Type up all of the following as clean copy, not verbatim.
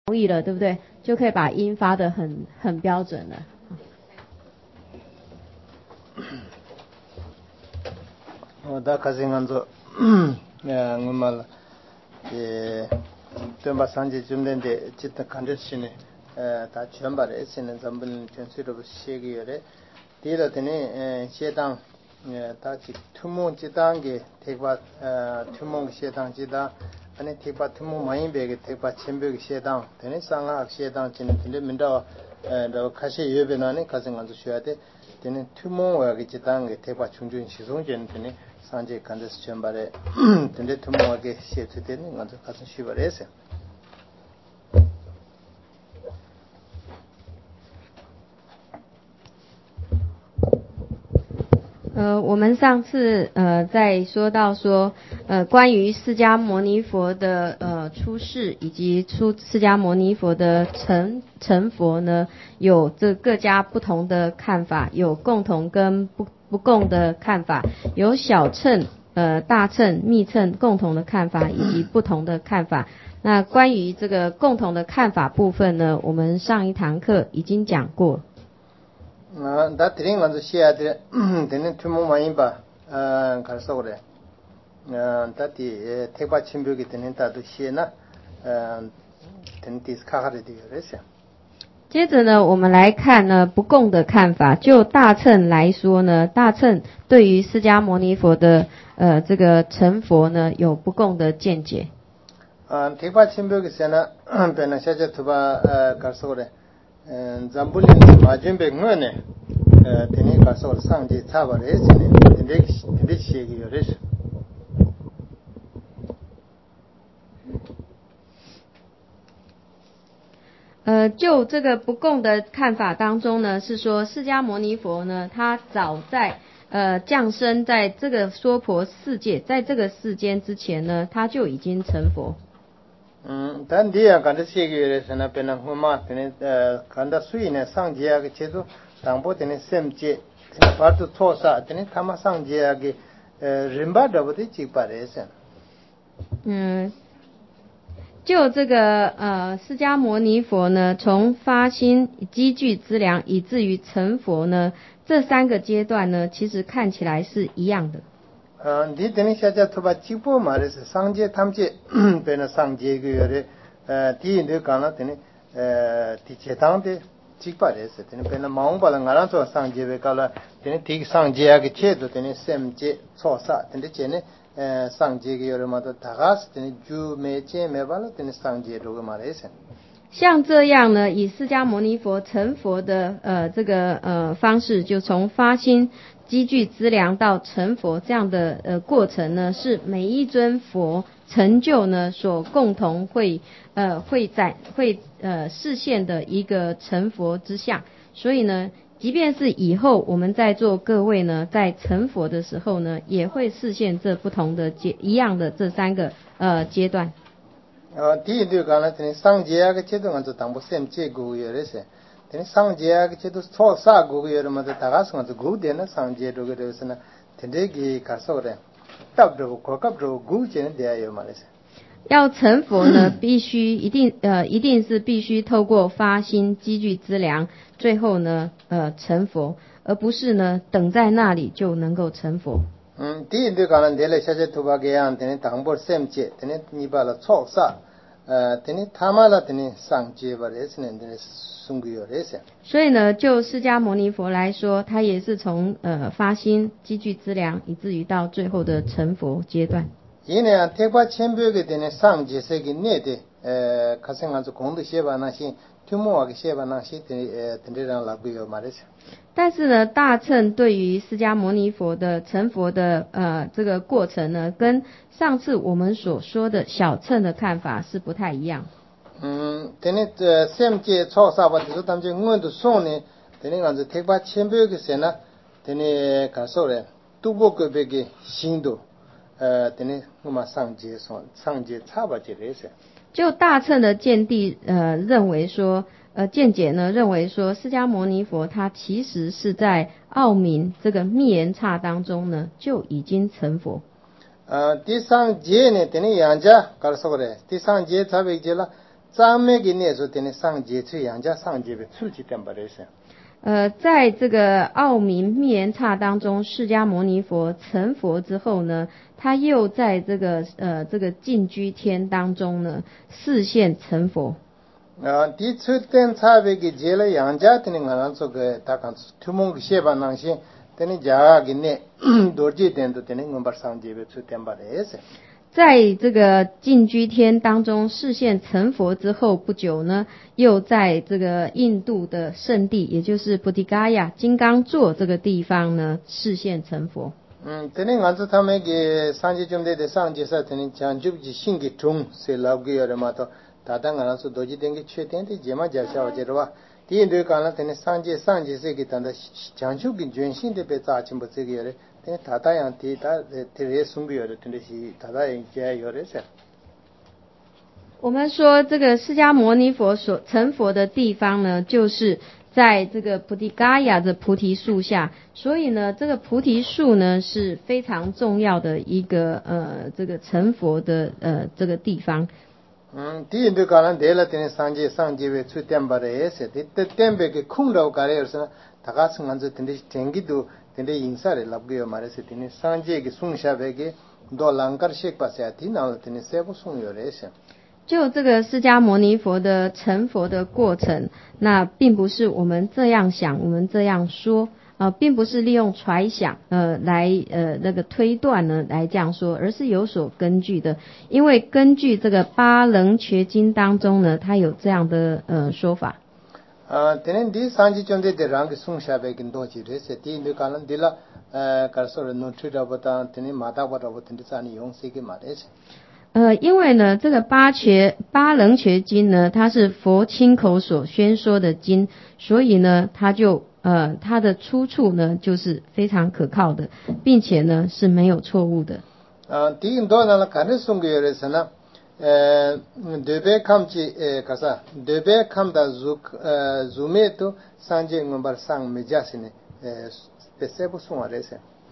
容易了，对不对？就可以把音发得很标准了。 da kasinganzo ngumal temba sanje jumdende chitta kandishine ta chambare sinen zambul chensiro shegi yore tira tene shedang ta chi tumo chitange tekba tumo shedang jida ane tekba tumo maimbe tekba chembe shedang tene sanga shedang chine tene minda da kashi yebenane kasinganzo shuyade tene tumo wa chitange tekba chunjun shizongjen tene 산제 간데스 쳔바레 근데 투모하게 시에트되는 먼저 가서 쉬버려서 我们上次在说到说关于释迦牟尼佛的出世以及释迦牟尼佛的成佛呢，有这各家不同的看法，有共同跟不共的看法，有小乘大乘密乘共同的看法以及不同的看法。那关于这个共同的看法部分呢，我们上一堂课已经讲过。 다 드링 먼저 시야들 되는 투모 마인바 가서 그래 다티 태바 침벽이 되는 다도 시에나 되는 디스카하르 되어서 接着呢，我们来看呢不共的看法。就大乘来说呢，大乘对于释迦牟尼佛的这个成佛呢有不共的见解。 태바 침벽에서나 변나 샤자 투바 가서 그래 잠불린 마준백 뭐네 되니 가서 상지 차버려 되네 근데 시기 요래서 就这个不共的看法当中呢，是说释迦牟尼佛呢，他早在降生在这个娑婆世界，在这个世间之前呢，他就已经成佛。 단디야 간다 시기에서나 배는 후마 되네 간다 수인의 상지하게 제도 당보 되네 셈제 바도 토사 되네 타마 상지하게 림바더버디 지바레서 就这个释迦牟尼佛呢，从发心积聚资粮以至于成佛呢，这三个阶段呢，其实看起来是一样的。 니 되니 샤자 토바 지보 말에서 상제 탐제 배는 상제 그열에 디인들 가나 되니 디제당데 직발에서 되니 배는 마음발은 가나서 상제에 가라 되니 디 상제하게 체도 되니 셈제 초사 되니 제네 상제 그열마다 다가스 되니 주메제 메발로 되니 상제로 말해서 像这样呢，以释迦牟尼佛成佛的这个方式，就从发心积聚资粮到成佛这样的过程呢，是每一尊佛成就呢所共同会示现的一个成佛之相。所以呢，即便是以后我们在座各位呢，在成佛的时候呢，也会示现这不同的一样的这三个阶段。 디도 가나 되니 상제하게 제도 먼저 당보 셈제 고여래서 되니 상제하게 제도 소사 고여르마다 다가서 먼저 고되는 상제로 그래서나 되게 가서 그래 답도 고갑도 고제는 돼요 말이죠. 要成佛呢，必须一定是必须透过发心积聚资粮，最后呢成佛，而不是呢等在那里就能够成佛。 디인들 가는 데를 샤제 투바게한 되니 당보 셈제 되니 니발라 초사 되니 타마라 되니 상제바레스는 되니 숭구요레세 所以呢，就释迦牟尼佛来说，他也是从发心积聚资粮，以至于到最后的成佛阶段。 이네 태바 챔벽에 되는 상제색이 네데 가생한서 공도 시바나시 규모하게 시바나시 된데랑 라고요 말이죠. 但是呢，大乘对于释迦牟尼佛的成佛的这个过程呢，跟上次我们所说的小乘的看法是不太一样。 되네 셈제 초사바도 담제 응원도 손에 되는 간서 태바 챔벽에서나 되네 가서래 두고급에게 신도 되네 뭐마 상제 차바지래서 就大乘的见地认为说见解呢认为说释迦牟尼佛他其实是在奥明这个密言刹当中呢就已经成佛。第三阶呢， 되네 양자 가서 그래. 第三阶 잡이제라 짬맥이 내서 되는 상제체 양자 상제의 출지된 바래서 在这个奥明密言刹当中，释迦牟尼佛成佛之后呢，他又在这个净居天当中呢示现成佛。 디출된 차백이 제일 양자 되는 거는 그 다간 투몽 시바낭신 되는 자기네 도지 된도 되는 건바 상제의 출된 바래서 在这个净居天当中示现成佛之后不久呢，又在这个印度的圣地，也就是菩提伽亚金刚座这个地方呢示现成佛。 되는 간서 탐에게 상제 좀 되대 상제사 되는 잔죽지 신기 중 세라고여마도 다당 안에서 도지 된게 최대한테 제마 자샤와제로와 디인들 간에 되는 상제세기 단다 잔죽이 전신대 배자침 버세기여래 다다양티 다 대례 숨비여래 된듯이 다다양 제여래서 我们说这个释迦牟尼佛所成佛的地方呢，就是在这个菩提伽亚的菩提树下，所以呢，这个菩提树呢是非常重要的一个这个成佛的这个地方。 디인들 간에 내라 되는 상제의 출tem바래서 때때tembe게 쿵라고 가래서 다가승한서 된듯이 쟁기도 근데 인사를 납고요 말해서 되는 상제의 숭샤베게 도랑가르식 바세아티 나오더니 세부 숭요래서 就这个释迦牟尼佛的成佛的过程，那并不是我们这样想，我们这样说，并不是利用揣想，来那个推断呢来这样说，而是有所根据的。因为根据这个巴楞觉经当中呢，它有这样的说法。 되는 디 상지 좀데 대랑게 숭샤베긴 도지레세 디인들 간은 딜라 가서를 노트라보다 되는 마다보다보다 되는 용세게 말해서 因为呢，这个巴楞觉经呢，它是佛亲口所宣说的经，所以呢，它的出处呢，就是非常可靠的，并且呢是没有错误的。 디인도나라 가르송게여래서나 데베 감지 가사 데베 감다 주메도 산제 넘버 상 메자시네 세부 송아래서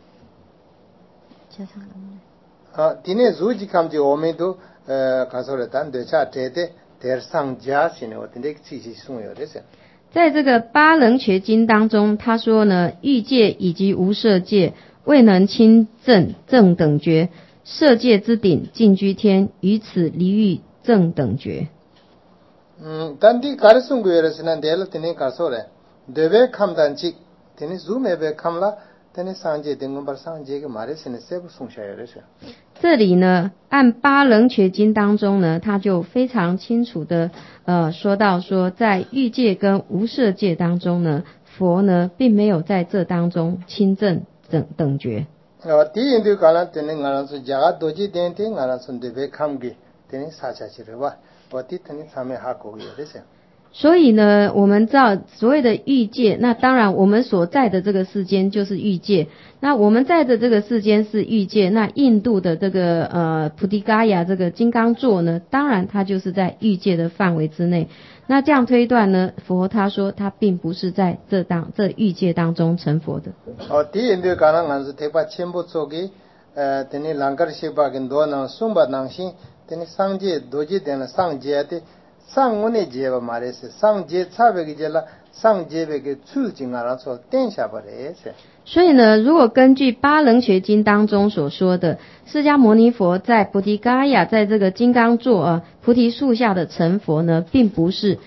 디네 주지 감지 오메도 가서랬단 되차 대대 대상 자시네 어떤데 지시 송요래서 在这个巴楞觉经当中，他说呢，欲界以及无色界未能亲证正等觉，色界之顶净居天，于此离欲正等觉。 단디 가르송고여서는 내를 되는 가서래 데베 감단지 되는 주메베 감라 되는 상제 된 건발 상제가 말했으니 세부 송샤여래서 这里呢，按巴楞觉经当中呢，他就非常清楚的说到说，在欲界跟无色界当中呢，佛呢并没有在这当中亲证等觉。 디인들 간에 되는 거라서 자가 도지 된데 가라서 데베 감기 되는 사자지르와 어디 되는 참에 하고 이래서 所以呢，我们知道所谓的欲界，那当然我们所在的这个世间就是欲界。那我们在的这个世间是欲界，那印度的这个菩提伽亚这个金刚座呢，当然它就是在欲界的范围之内。那这样推断呢，佛他说他并不是在这欲界当中成佛的。 디인들 간에 간서 대파 첨부 속에 되는 랑가르시바긴 도나 숨바낭신 되는 상제 도지 되는 상제한테 상문의 제가 말했어. 상제 차백이 제라 상제백의 출징하라서 땡샤버레세. 所以呢，如果根据巴楞觉经当中所说的，释迦牟尼佛在菩提伽亚在这个金刚座菩提树下的成佛呢，并不是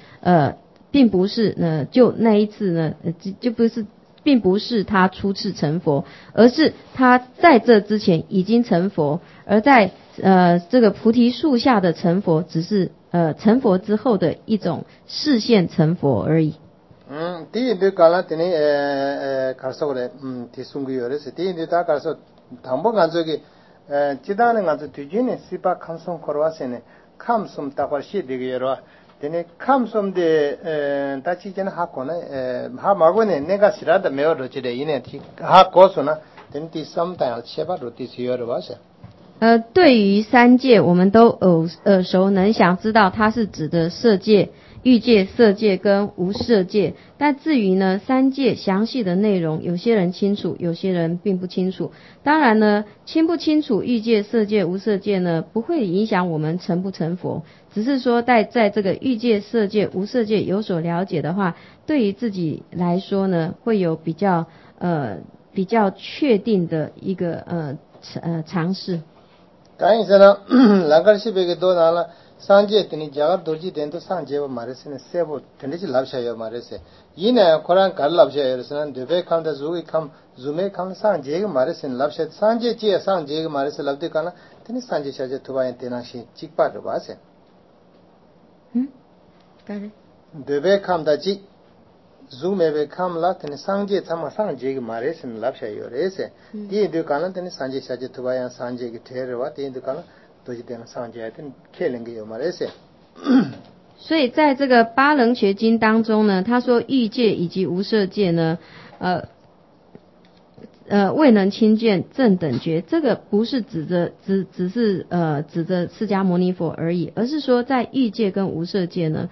就那一次呢，并不是他初次成佛，而是他在这之前已经成佛，而在这个菩提树下的成佛，只是成佛之后的一种示现成佛而已。 디인들 갈라더니 가서 그래 디숭구요래서 디인들 다 가서 담보 간적이 지다는 간적 뒤지네 시바 감성 걸어와세네 감숨 따발시 되게여러 되네 감숨데 다치잖아 하고네 하마고네 내가 싫어다 메어로지래 이네 하고서나 되네 디썸다 셰바로 디시여러 와서 对于三界，我们都耳熟能详，知道它是指的色界欲界、色界跟无色界。但至于呢三界详细的内容，有些人清楚，有些人并不清楚。当然呢，清不清楚欲界、色界、无色界呢，不会影响我们成不成佛，只是说在这个欲界、色界、无色界有所了解的话，对于自己来说呢，会有比较确定的一个尝试。 다행이잖아. 랑가시베게 도나라 산제 드니 자가 도지 된도 산제와 말했으니 세보 된지 랍샤요 말했세. 이내 코란 갈 랍샤요스는 데베 칸다 주기 캄 주메 캄 산제가 말했으니 랍샤 산제 지에 산제가 말했을 랍데 칸나 드니 산제 샤제 투바인 테나시 직바르 바세. 가래. 데베 캄다지 Zoomebe kamla tene sangje tama sangje ge maresin lapsha yorese di de kana tene sangje shaje tubaya sangje ge terwa di de kana doji tene sangje tene kelenge yo marese 所以在这个八楞伽经当中呢，他说欲界以及无色界呢未能亲见正等觉，这个不是只是指着释迦牟尼佛而已，而是说在欲界跟无色界呢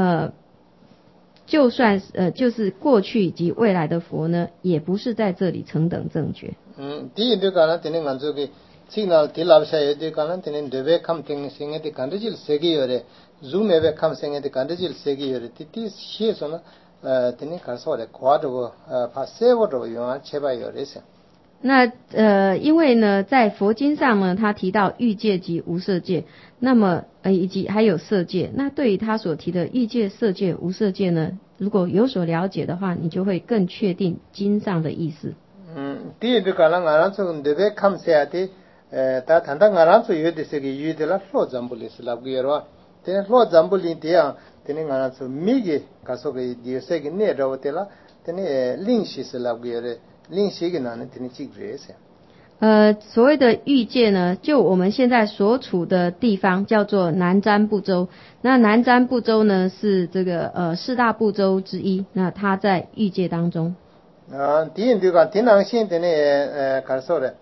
就算就是过去以及未来的佛呢，也不是在这里成等正觉。 第一个呢，等于俺这个signal第二下有的可能等于对外看听声音的感觉就是设计有的 zoom 外看声音的感觉就是设计有的第些说呢等于看说的跨度把设我都用啊切把有的是。 那因为呢，在佛经上呢，他提到欲界及无色界，那么以及还有色界。那对于他所提的欲界、色界、无色界呢，如果有所了解的话，你就会更确定经上的意思。 第一个可能俺说对外看些的他谈到俺说有的是个有的了说咱不里是那个样哇，但说咱不里的啊，等于俺说米个，他说个有些个内容的了，等于灵犀是那个样的。 所谓的欲界呢，就我们现在所处的地方叫做南瞻部洲。那南瞻部洲呢是这个四大部洲之一，那它在欲界当中。 第一个天狼星的呢，看说的，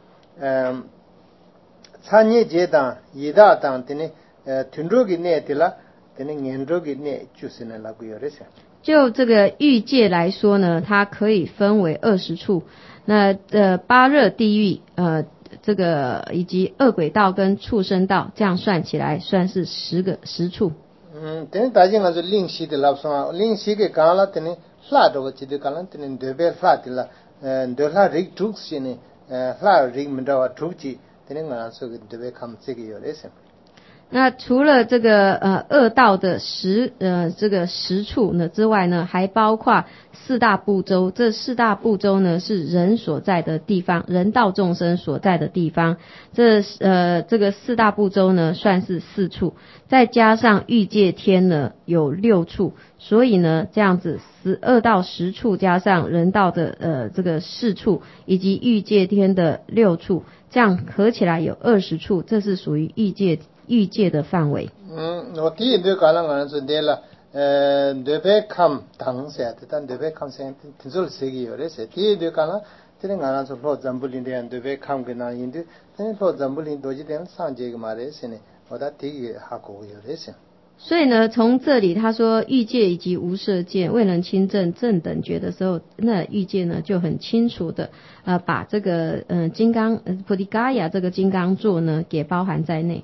产业阶段、一大档的呢，听着个呢的啦，的呢眼着个呢就是那个样的。 就这个欲界来说呢，它可以分为20处。那八热地狱这个以及恶鬼道跟畜生道，这样算起来算是10处。 等于大家就灵犀的老说，灵犀个讲了，等于拉着我记得讲了，等于对边拉的了，对拉人出去呢，拉人们的话出去，等于俺说个对边看这个有的是。 那除了这个恶道的这个10处呢之外呢，还包括四大部洲。这四大部洲呢是人所在的地方，人道众生所在的地方。这个四大部洲呢算是4处，再加上欲界天呢有6处，所以呢这样子12到10处加上人道的这个4处，以及欲界天的6处，这样合起来有20处，这是属于欲界的范围。 我第一个讲了，俺说对了，对别看当下的，但对别看现在听说是个有的是。第一个讲了，这里俺说罗赞布林的，对别看个那印度，但是罗赞布林多几点上这个嘛的是呢，我的第一个还可有的是。 所以呢，从这里他说欲界以及无色界未能亲证正等觉的时候，那欲界呢就很清楚的把这个金刚菩提伽亚这个金刚座呢给包含在内。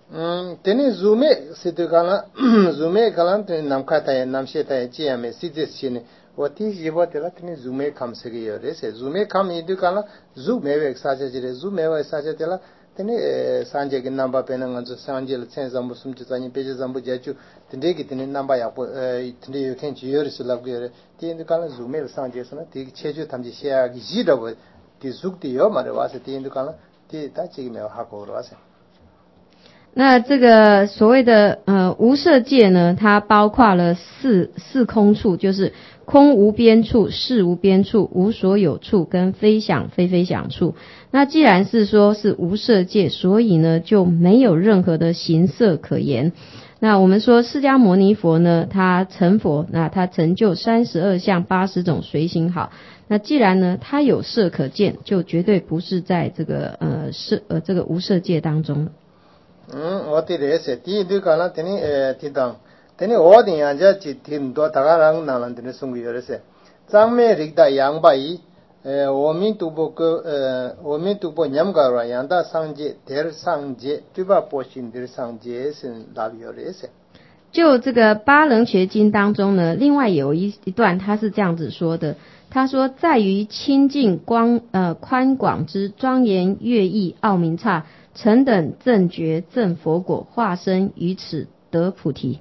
teni zume situ kala zume kala teni namkhata ya namsheta ya chi ame sitis chini wati jibo tela teni zume kam segi yore se zume kam idu kala zume we sacha jire zume we sacha tela teni sanje ki namba pena nganzo sanje la tsen zambu sumchi tsanyi peche zambu jachu tende ki teni namba yakpo tende yoken chi yore su labgu yore ti indu kala zume la sanje sana ti chechu tamji shea ki jidawa ti zukti yo mara wase ti indu kala ti ta chigi mewa hako uro wase。 那这个所谓的无色界呢，它包括了四空处，就是空无边处、事无边处、无所有处跟非想非非想处。那既然是说是无色界，所以呢就没有任何的形色可言。那我们说释迦牟尼佛呢，他成佛，那他成就32相80种随行好。那既然呢他有色可见，就绝对不是在这个这个无色界当中。 我对的是第一个呢，等于提到 tene odin yanja chi tin do tagarang nalan tene sungu yorese changme rigda yangbai omi tubo nyamgarwa yanda sangje der sangje tuba poshin der sangje sin labiyorese。 就这个八楞觉经当中呢，另外有一段他是这样子说的，他说在于清净宽广之庄严乐意奥明刹，成等正觉正佛果化身于此得菩提。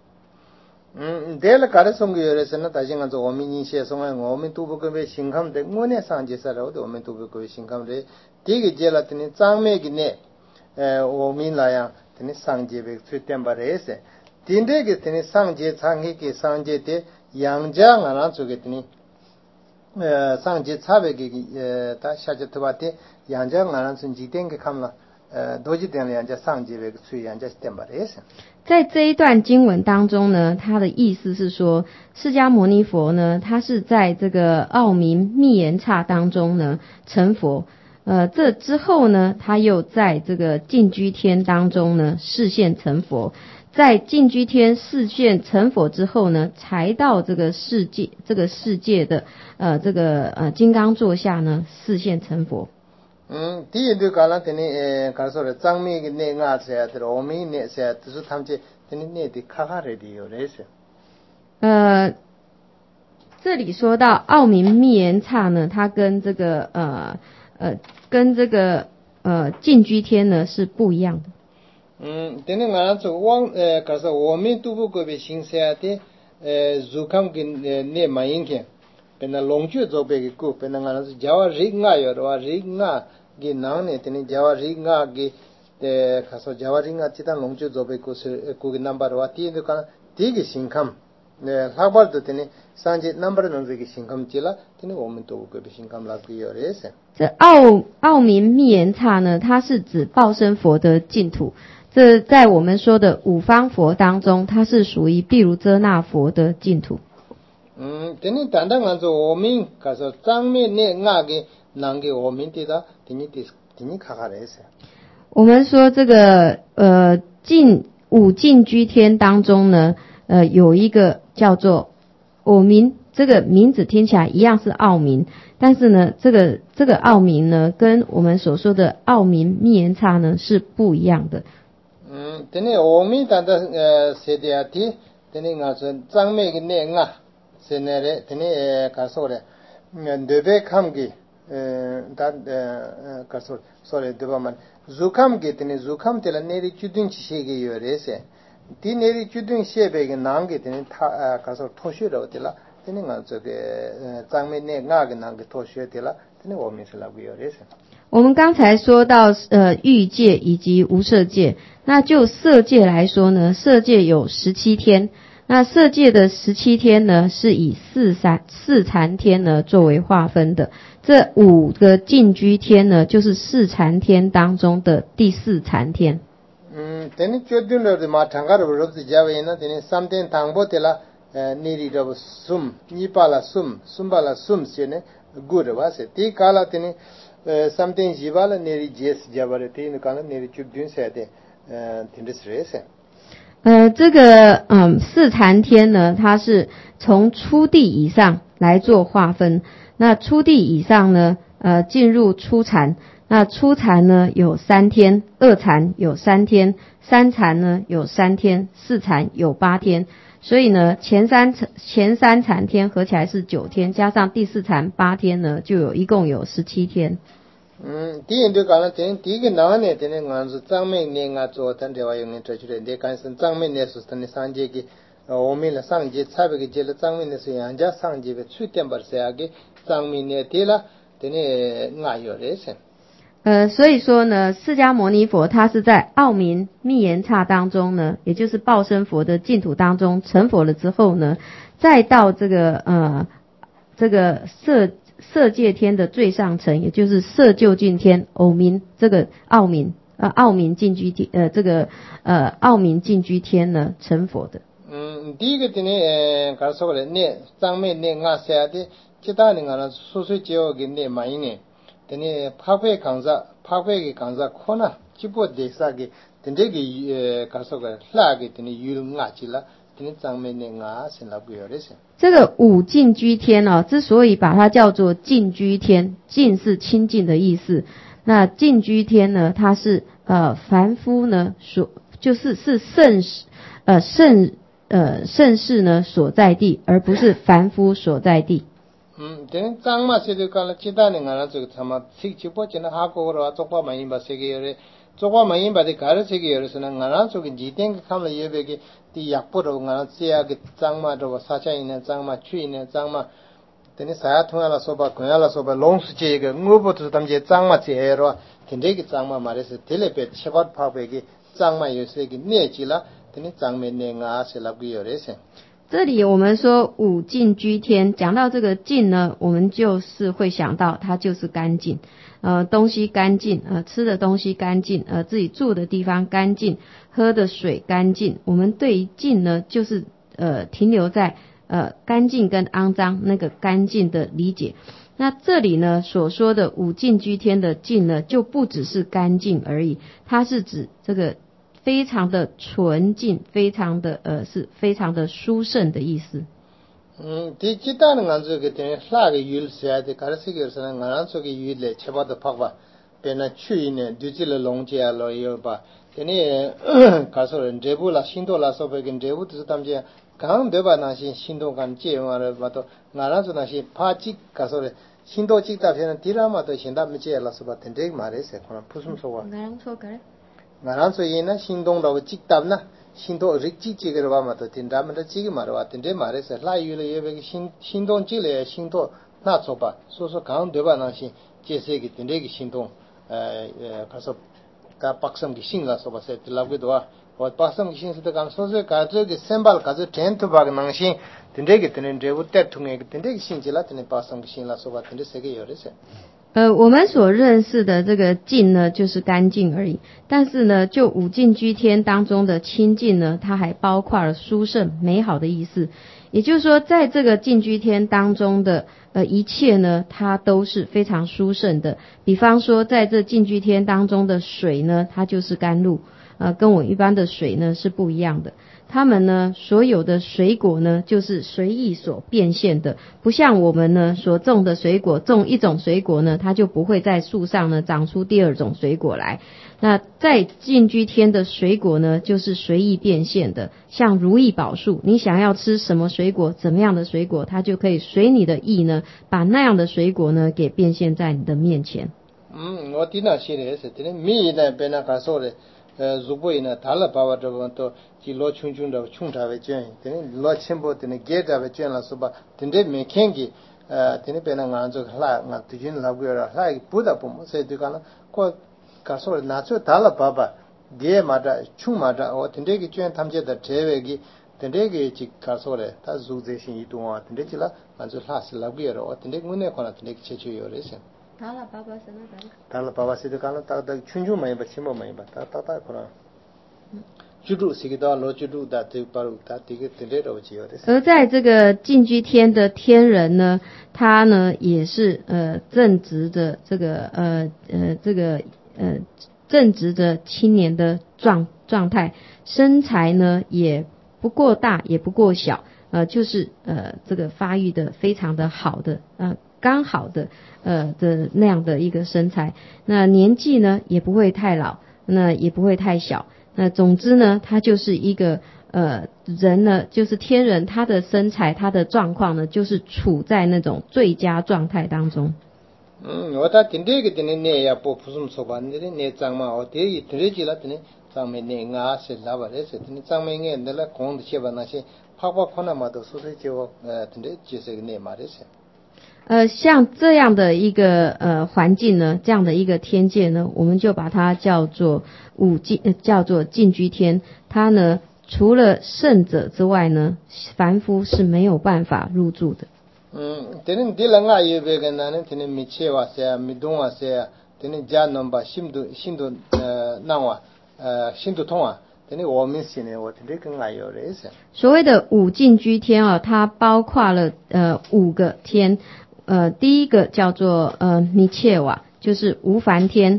데라 가르송게 요레스나 다징한서 오미니 시에송은 오미 두부급의 신감데 응원에 상제사라도 오미 두부급의 신감데 되게 제라더니 짱매기네 오민라야 드니 상제백 수템바레세 딘데게 드니 상제 상기기 상제데 양장 하나 쪽에더니 상제 차백이 다 샤제트바데 양장 하나 순지된게 감라 도지된에 양자 상제백 수이 양자 스템바레세。 在这一段经文当中呢，它的意思是说，释迦牟尼佛呢，他是在这个奥明密言刹当中呢成佛，这之后呢，他又在这个净居天当中呢示现成佛，在净居天示现成佛之后呢，才到这个世界的金刚座下呢示现成佛。 第가라 되니 가서를 장미게 내가서야 들 오미 내서야 뜻을 탐지 되니 내디 카가레디요 레스。 这里说到奥明密言刹呢，它跟这个净居天呢是不一样的。 되니 가서 가서 오미 두부급의 신세야데 주kam게 내 마인게 pena longchu zobe ku pena ngana jawa ringa yorwa ringa gi nane teni jawa ringa gi khaso jawa ringa chita longchu zobe ku gi number wa ti de kana ti gi sinkam ne labar de teni sanje number no gi sinkam chila teni omen to ku gi sinkam la gi yorese。 这奥明密言刹呢，它是指报身佛的净土。这在我们说的五方佛当中，它是属于毗卢遮那佛的净土。 되니 단단한서 오민 가서 짱매 내 나게 난게 오민티다 되니 카가레세。 我们说这个五净居天当中呢，有一个叫做我明，这个名字听起来一样是奥明，但是呢，这个奥明呢，跟我们所说的奥明密言刹呢是不一样的。 되니 오민 단다 세디아티 되니 가서 짱매게 내 나 세네레 테네 가소레 뇌베 감기 다 가소 소레 데바만 주캄게 테네 주캄 텔라 네리 주둥 치시게 요레세 디 네리 주둥 시에베게 나게 테네 타 가소 토슈로 텔라 테네 가저게 장메네 나게 나게 토슈 텔라 테네 오미슬라고 요레세。 我们刚才说到欲界以及无色界，那就色界来说呢，色界有17天。那色界的17天呢，是以四禅天呢作为划分的。这5个净居天呢，就是四禅天当中的第四禅天。 되니 쫓들러도 마 장가로 버럽지 자베나 되니 삼ten 당보텔라 니리도 숨 니발라 숨발라 숨세네 구르바세 티 칼라 되니 삼ten 지발라 니리 제스 자바레 티니 칼라 니리 쫓든세데 틴데스레세。 这个四禅天呢，它是从初地以上来做划分。那初地以上呢，进入初禅。那初禅呢有3天，二禅有3天，三禅呢有3天，四禅有8天。所以呢，前三禅天合起来是9天，加上第四禅8天呢，就一共有17天。 第一个讲第一个哪呢？第那个是张美年啊，做谈这话用的这出来，你看是张美年是他的上节个，我们了上节差别个节了张美年是人家上节个出点不是啊个张美年的了，第那俺有的是。 所以说呢，释迦牟尼佛他是在奥明密言刹当中呢，也就是报身佛的净土当中成佛了之后呢，再到这个色界天的最上层，也就是色究竟天偶明这个奥明净居天奥明净居天呢成佛的。 第一个呢告诉我了，呢张美呢俺写的，其他呢俺说教给呢买呢，呢파괴 강사 코나 집어 대사게 된데기 가서 그 라게 되니 유응아지라 tene zangme ne nga sen la gu yore se 这个五净居天哦，之所以把它叫做净居天，净是清净的意思。那净居天呢，它是凡夫呢就是圣世呢所在地，而不是凡夫所在地。 tene zangma se de kala chita ne nga na zo sama sik chipo chena ha ko ro chokpa ma yin ba se ge yore chokpa ma yin ba de gar se ge yore sana nga na zo ge jiten ge kham la yebe ge ti yakpo ro nga na sia ge zangma ro sa cha yin zangma chu yin zangma tene saya thunga la soba koya la soba long su che ge ngobo tu tam je zangma che ro tende ge zangma ma re se tele pe chebat pha be ge zangma yo se ge ne chi la tene zangme ne nga se la gu yore se 这里我们说五净居天，讲到这个净呢，我们就是会想到它就是干净，东西干净，吃的东西干净，自己住的地方干净，喝的水干净。我们对于净呢，就是停留在干净跟肮脏那个干净的理解。那这里呢所说的五净居天的净呢，就不只是干净而已，它是指这个非常的纯净，非常的是非常的殊胜的意思。 di chita nga zo ge tene hla ge yul se de kar se ge sana nga so ge yul le cheba de phak ba pe na chu yin ne du ji le long je lo yo ba tene ka so ren debu la shin do la so be gen debu tu tam je gang de ba na shin do gan je ma re ba to nga so na shi pha chi ka so re shin do chi ta phe na tira ma to shin da me je la so ba tene ma re se khona phusum so wa nga so kare nga so yin na shin dong da chi ta na 신도 릭지지게로 봐마도 된다면 지기 말아 된대 말해서 라유를 예배기 신동 지래 신도 나줘 봐 소소 강 되바나시 제세기 된대기 신동 가서 가 박섬기 신가서 봐서 들라고도 와 박섬기 신스도 강 소소 가저기 셈발 가저 텐트 박 망신 된대기 되는 데부 때 통해 된대기 신지라 되는 박섬기 신라서 봐 된대 세계 열에서 我们所认识的这个净呢，就是干净而已。但是呢，就五净居天当中的清净呢，它还包括了殊胜、美好的意思。也就是说，在这个净居天当中的一切呢，它都是非常殊胜的。比方说，在这净居天当中的水呢，它就是甘露，跟我一般的水呢是不一样的。他们呢，所有的水果呢，就是随意所变现的，不像我们呢所种的水果，种一种水果呢，它就不会在树上呢长出第二种水果来。那在净居天的水果呢，就是随意变现的，像如意宝树，你想要吃什么水果，怎么样的水果，它就可以随你的意呢，把那样的水果呢给变现在你的面前。 我听到是的，是的，米呢被那个说的。如果呢，他了把我这个都几老穷穷的穷查为卷，等老钱不等给查为卷了是吧？等这没看见，等别人按这个来，按最近来过了，来不得不么？所以就讲了，过告诉拿出他了爸爸，给嘛的穷嘛的，我等这个卷他们家的这位个，等这个就告诉了，他做这些移动啊，等这就了，按这他是来过了，我等这我那可能等这个切切有的些。 달라 바바 세나 달라 바바 세도 가는 따다 춘주 많이 봐 침모 많이 봐 따따 그러 주루 시기도 로주루 다트 바로 다 되게 들려로 지어요. 而在这个净居天的天人呢，他呢也是正直的这个正直的青年的状态，身材呢也不过大也不过小，就是这个发育的非常的好的刚好的的那样的一个身材，那年纪呢也不会太老，那也不会太小，那总之呢，他就是一个人呢，就是天人，他的身材他的状况呢，就是处在那种最佳状态当中。 我他听这个的呢，你也不什么说吧，你呢长嘛，我第一听这句了的呢，长没呢啊是哪把的是的呢，长没呢那空的些吧那些，怕可能嘛都说是就听这就是个呢嘛的是。 像这样的一个环境呢，这样的一个天界呢，我们就把它叫做叫做净居天。它呢，除了圣者之外呢，凡夫是没有办法入住的。 되는 딜랑아 예배가 나는 되는 미체와세 미동와세 되는 자넘바 심도 나와 심도 통화 되는 오미시네 어떻게更爱有人所谓的五净居天啊，它包括了5个天。第一个叫做米切瓦，就是无烦天。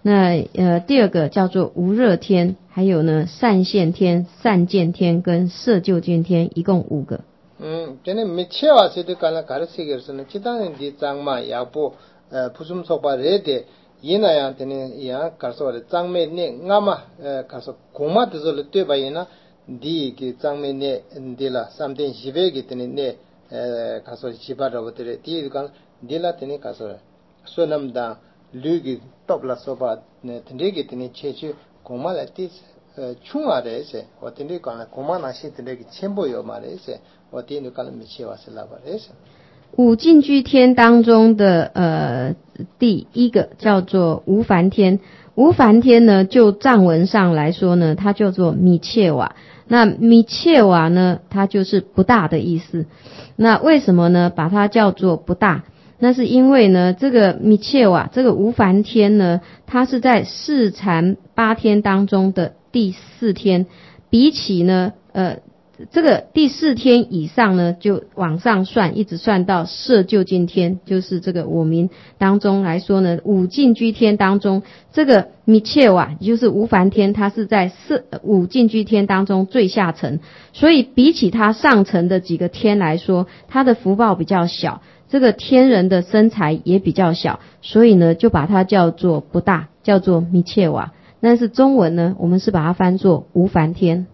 那第二个叫做无热天，还有呢善现天、善见天跟摄救见天，一共5个。 저는 미체와 세대간을 가르치기로서는 지단은 디 장마 야보 부숨 소바레데 이나야한테는 야 가서 장매네 나마 가서 고마드절 때바이나 디기 장매네 딜라 삼된 시베기 때네 가서 지바라버데 디가 딜라테네 가서 소남다 류기 톱라 소바 텐데기 때네 체치 고마라티 충아레세 어떤데 간나 고마나시 텐데기 첨보요 말레세 어디는 간나 미체와슬라바레세 五净居天当中的第一个叫做无烦天。无烦天呢，就藏文上来说呢，它叫做米切瓦。那米切瓦呢，它就是不大的意思。那为什么呢？把它叫做不大？那是因为呢，这个米切瓦，这个无烦天呢，它是在四禅8天当中的第4天，比起呢，这个第4天以上呢，就往上算，一直算到摄救见天，就是这个我们当中来说呢，五净居天当中，这个米切瓦就是无烦天，它是在五净居天当中最下层，所以比起它上层的几个天来说，它的福报比较小，这个天人的身材也比较小，所以呢，就把它叫做不大，叫做米切瓦。但是中文呢，我们是把它翻作无烦天。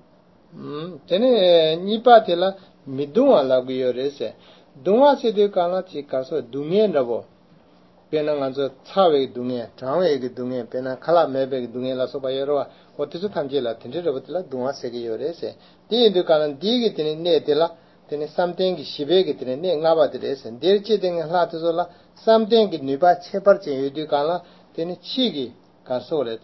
전에 니파텔라 미둥아라고 요레세 동아세데 간라치 가서 둥에라고 베나가서 차웨 둥에 장웨게 둥에 베나 칼라메베 둥에라서 바여로 어디서 탐제라 텐데르버틀라 동아세게 요레세 디에도 간은 디게 되네 네텔라 되네 삼땡기 시베게 되네 네 나바드레세 데르체댕 하라트솔라 삼땡기 니바 체버제 요디 간라 되네 치기 가서래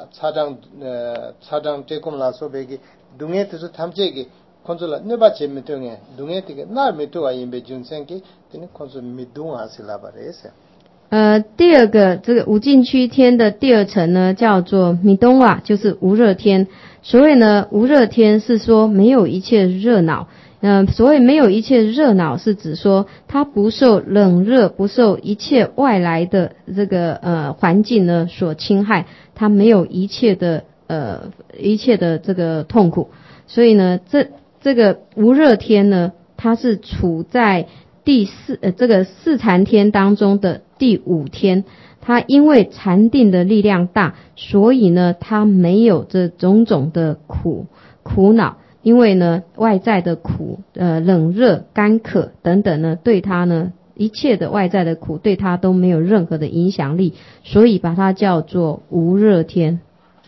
차장 제콤라소베기 둥에 뜻을 탐제기 콘솔라 네바 제미동에 둥에 되게 나 미도와 임베 준생기 되는 콘솔 미동아 실라바레세 第二个这个无净居天的第二层呢，叫做米东瓦，就是无热天。所谓呢无热天是说没有一切热闹，所谓没有一切热闹是指说它不受冷热，不受一切外来的这个环境呢所侵害，它没有一切的这个痛苦。所以呢这个无热天呢，它是处在这个四禅天当中的第5天，它因为禅定的力量大，所以呢它没有这种种的苦恼，因为呢外在的苦冷热干渴等等呢，对它呢一切的外在的苦对它都没有任何的影响力，所以把它叫做无热天。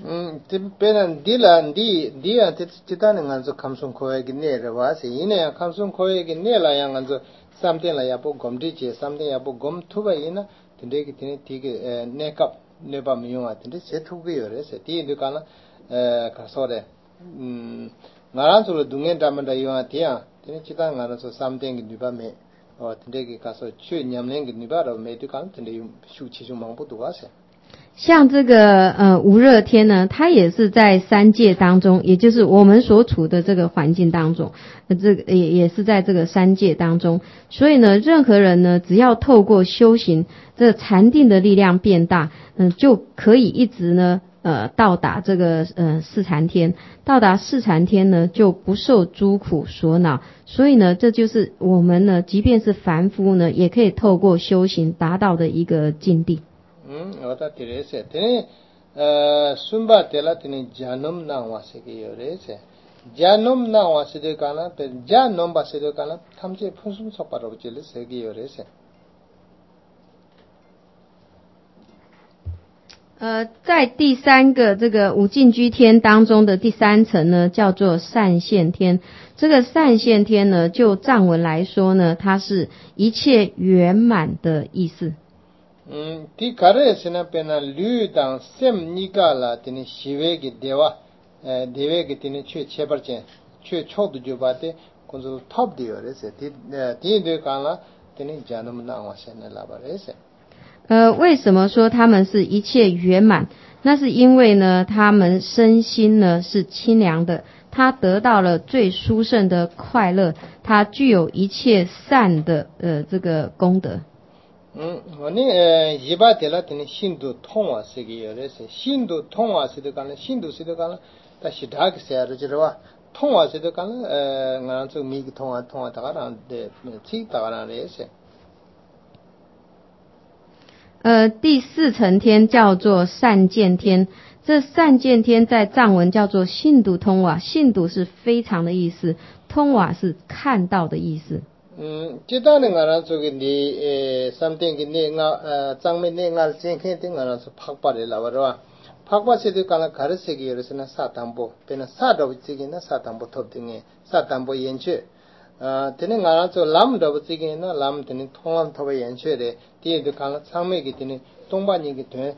베난 디라 지다는 간서 감송 코에게 내려와서 이내야 감송 코에게 내라야 간서 삼땡라 야보 검디제 삼땡 야보 검투바이나 근데기 되네 디게 네캅 네바 미용아 근데 제투게요레서 디도 간나 가서래 나란솔 둥엔 담다 요아 디야 되네 지다 간서 삼땡기 니바메 근데기 가서 취 냠랭기 니바로 메디 간 근데 슈치 좀 망보도 와서 像这个无热天呢，它也是在三界当中，也就是我们所处的这个环境当中，这个也是在这个三界当中。所以呢，任何人呢，只要透过修行，这禅定的力量变大，就可以一直呢到达这个四禅天。到达四禅天呢，就不受诸苦所恼。所以呢，这就是我们呢，即便是凡夫呢，也可以透过修行达到的一个境地。 어다 디레세 테네 숨바 텔라 테네 자놈 나와세게 요레세 자놈 나와세데 가나 베 자놈 바세데 가나 탐제 푼숨 속바로 질레세게 요레세 在第3个这个五净居天当中的第3层呢，叫做善现天。这个善现天呢，就藏文来说呢，它是一切圆满的意思。디 가르에서는 페나 류당 셈니가라 되는 시외기 대와 대외기 되는 최체벌제 최초도 주바데 콘솔 탑디어레세 디디 간라 되는 자놈 나와세나 라바레세 为什么说他们是一切圆满？那是因为呢，他们身心呢是清凉的，他得到了最殊胜的快乐，他具有一切善的这个功德。 아니 예바텔라 되는 신도 통화세기여래서 신도 통화세도 가는 신도세도 가는 다시 다기세야르지와 통화세도 가는 나한테 미기 통화다가는데 치다가나래서 第四层天叫做善见天，这善见天在藏文叫做信度通瓦，信度是非常的意思，通瓦是看到的意思。 지단은 가라 저기 something 내가 장매 내가 생각했던 거는 팍바를 나와라 팍바세도 가라 가르세기 열으나 사담보 배는 사도 지기나 사담보 톱등에 사담보 연체 되는 가라 저 람도 지기나 람 되는 통함 톱의 연체에 뒤에도 가라 상매기 되는 동반이기 돼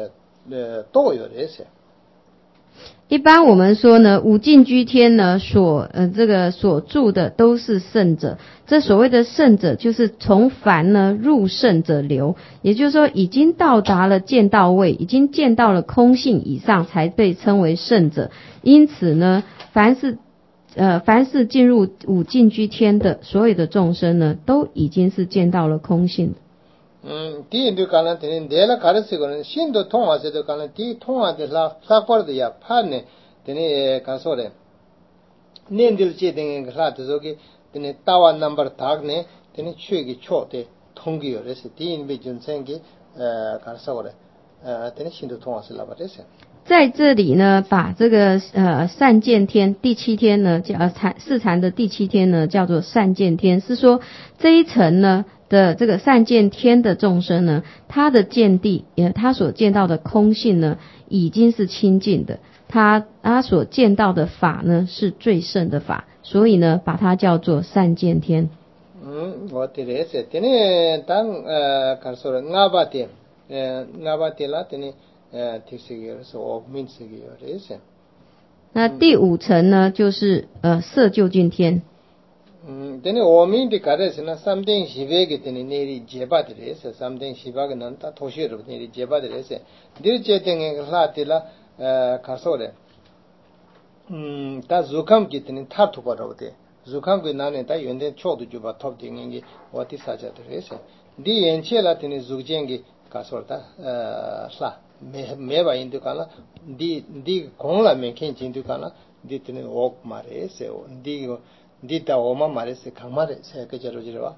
또 열에서 一般我们说呢，五净居天呢所住的都是圣者。这所谓的圣者，就是从凡呢入圣者流，也就是说已经到达了见道位，已经见到了空性以上，才被称为圣者。因此呢，凡是进入五净居天的所有的众生呢，都已经是见到了空性。 뒤에도 가는 되는 내가 가르치고는 신도 통화세도 가는 뒤 통화들 사과도야 판네 되네 가서래 nendirche dengan khala tsoki tene tawa number tagne tene chuegi chote thongiyo rese tin be junsengi karsawore tene shindu thongase labarese 在这里呢，把这个善见天第七天呢，四禅的第七天呢，叫做善见天，是说这一层呢的这个善见天的众生呢，他的见地他所见到的空性呢，已经是清净的，他所见到的法呢是最胜的法，所以呢，把它叫做善见天。 我的意思，tene当karsore ngabate la tene tisigi so minsigi rese。 那第五层呢，就是色究竟天。 tene omin de kares na something shivege tene neri jeba de rese something shivaga nanta thoshiro neri jeba de rese dirche tenge latila karsore 다 zukham ki tene thar thupa rawde zukham ki nane ta yende chodu juba thop dingi wati saja de rese di enche la tene zugjengi karsor ta sla meba indu kana di kongla menken jindu kana di tene ok mare se di ta oma mare se khamare se ke jaro jirwa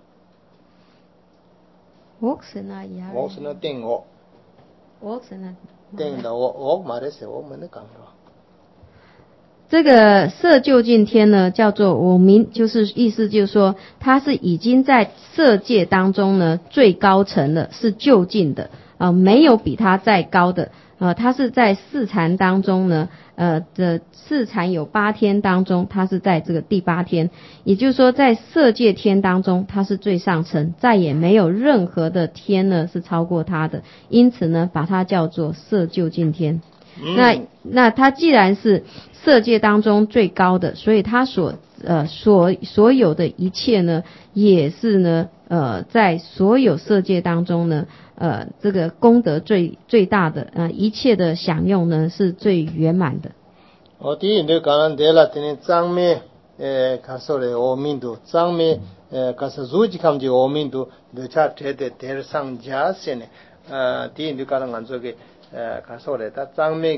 ok se na ya ok se na tengo ok se na tengo ok mare se ok mane kamro 这个色究竟天呢，叫做我明，就是意思就是说，它是已经在色界当中呢最高层了，是究竟的没有比它再高的它是在四禅当中呢的四禅有8天当中，它是在这个第8天，也就是说在色界天当中它是最上层，再也没有任何的天呢是超过它的，因此呢把它叫做色究竟天。那它既然是色界当中最高的，所以它所有的一切呢，也是呢在所有色界当中呢这个功德最大的一切的享用呢是最圆满的。 第一个讲的了，今天张美karsore omindu 장매 가서 조지 감지 오민도 너차 대대 대상자 세네 디인도 가는 안 저게 가서래다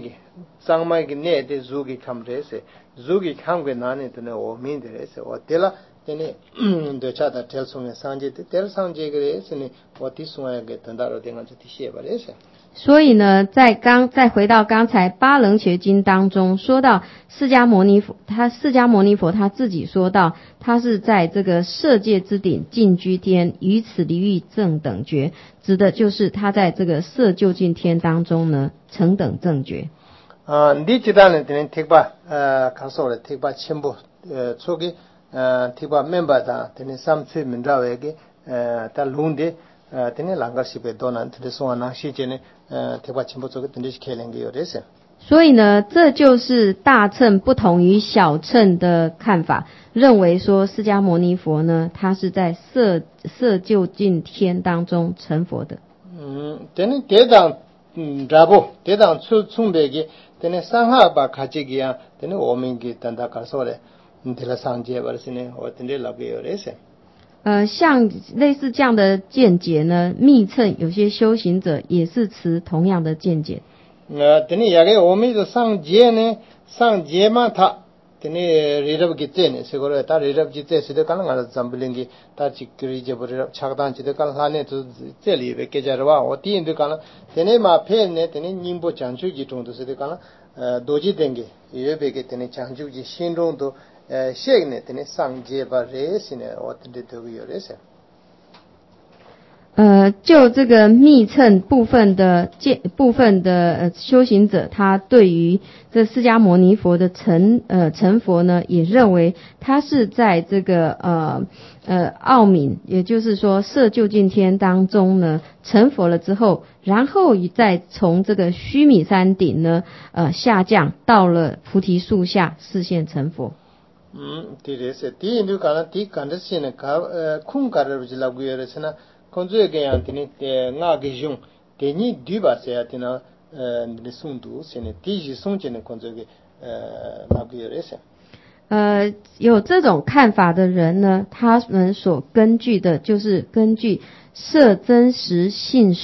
장매기 내대 조기 감래세 조기 감게 나네 되네 오민데래세 어때라 되네 너차다 텔송에 상제 텔상제 그래서네 어디 송하게 된다로 된 건지 티시해 버려세 所以呢，再回到刚才巴楞伽经当中说到释迦牟尼佛他自己说到，他是在这个色界之顶净居天，于此离欲正等觉，指的就是他在这个色究竟天当中呢成等正觉。 니 지단에 되는 택바 가서래 택바 첨부 초기 택바 멤버다 되는 삼체 민다웨게 다 룬데 되는 랑가시베 도난 드레소나 시제네 택바 첨부 쪽에 든지 켈랭게 요레세 所以呢，这就是大乘不同于小乘的看法，认为说释迦牟尼佛呢，他是在色究竟天当中成佛的。 되는 대당 라보 대당 충배기 되는 상하바 가지기야 되는 오민기 단다 가서래 들라 상제 버스네 어떤데 라비요레세 像类似这样的见解呢，密乘有些修行者也是持同样的见解。 等你야게 오미도 상제네 상제마타等你리럽 기제네 세고래 다 리럽 기제 시대 가는 거 잠블링기 다 직그리제 버려 차단 지대 간 하네这里别给着吧我第一个讲了等你嘛配呢等你宁波讲究几种的时候讲了多几点个也别给等你讲究几心中都写呢等你上节吧这些呢我等你都有这些就这个密乘部分的修行者，他对于这释迦牟尼佛的成佛呢，也认为他是在这个奥冥，也就是说摄究竟天当中呢成佛了之后，然后再从这个须弥山顶呢下降到了菩提树下示现成佛。 对的是，第一就讲了，第讲的是呢，空干的不是老贵的是呢。kon zo ge yang tini nga ge jung de ni du ba se ya tina le sung du se ne ti ji sung je ne kon zo ge la ge re se 有这种看法的人呢，他们所根据的就是根据摄真实性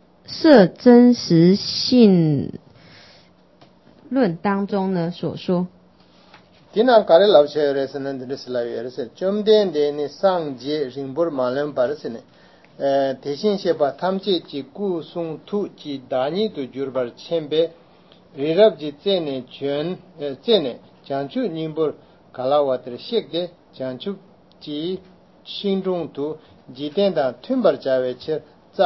论当中呢所说。 tina kare law che re se ne de se la re se chom den de ni sang je ringbor malam par se ne 대신 셰바 탐지 지구 숭투 지 다니도 줄발 쳔베 리랍지 쩨네 전 쩨네 장추 님볼 갈라와트 셰게 장추 지 신종도 지된다 튠벌자웨체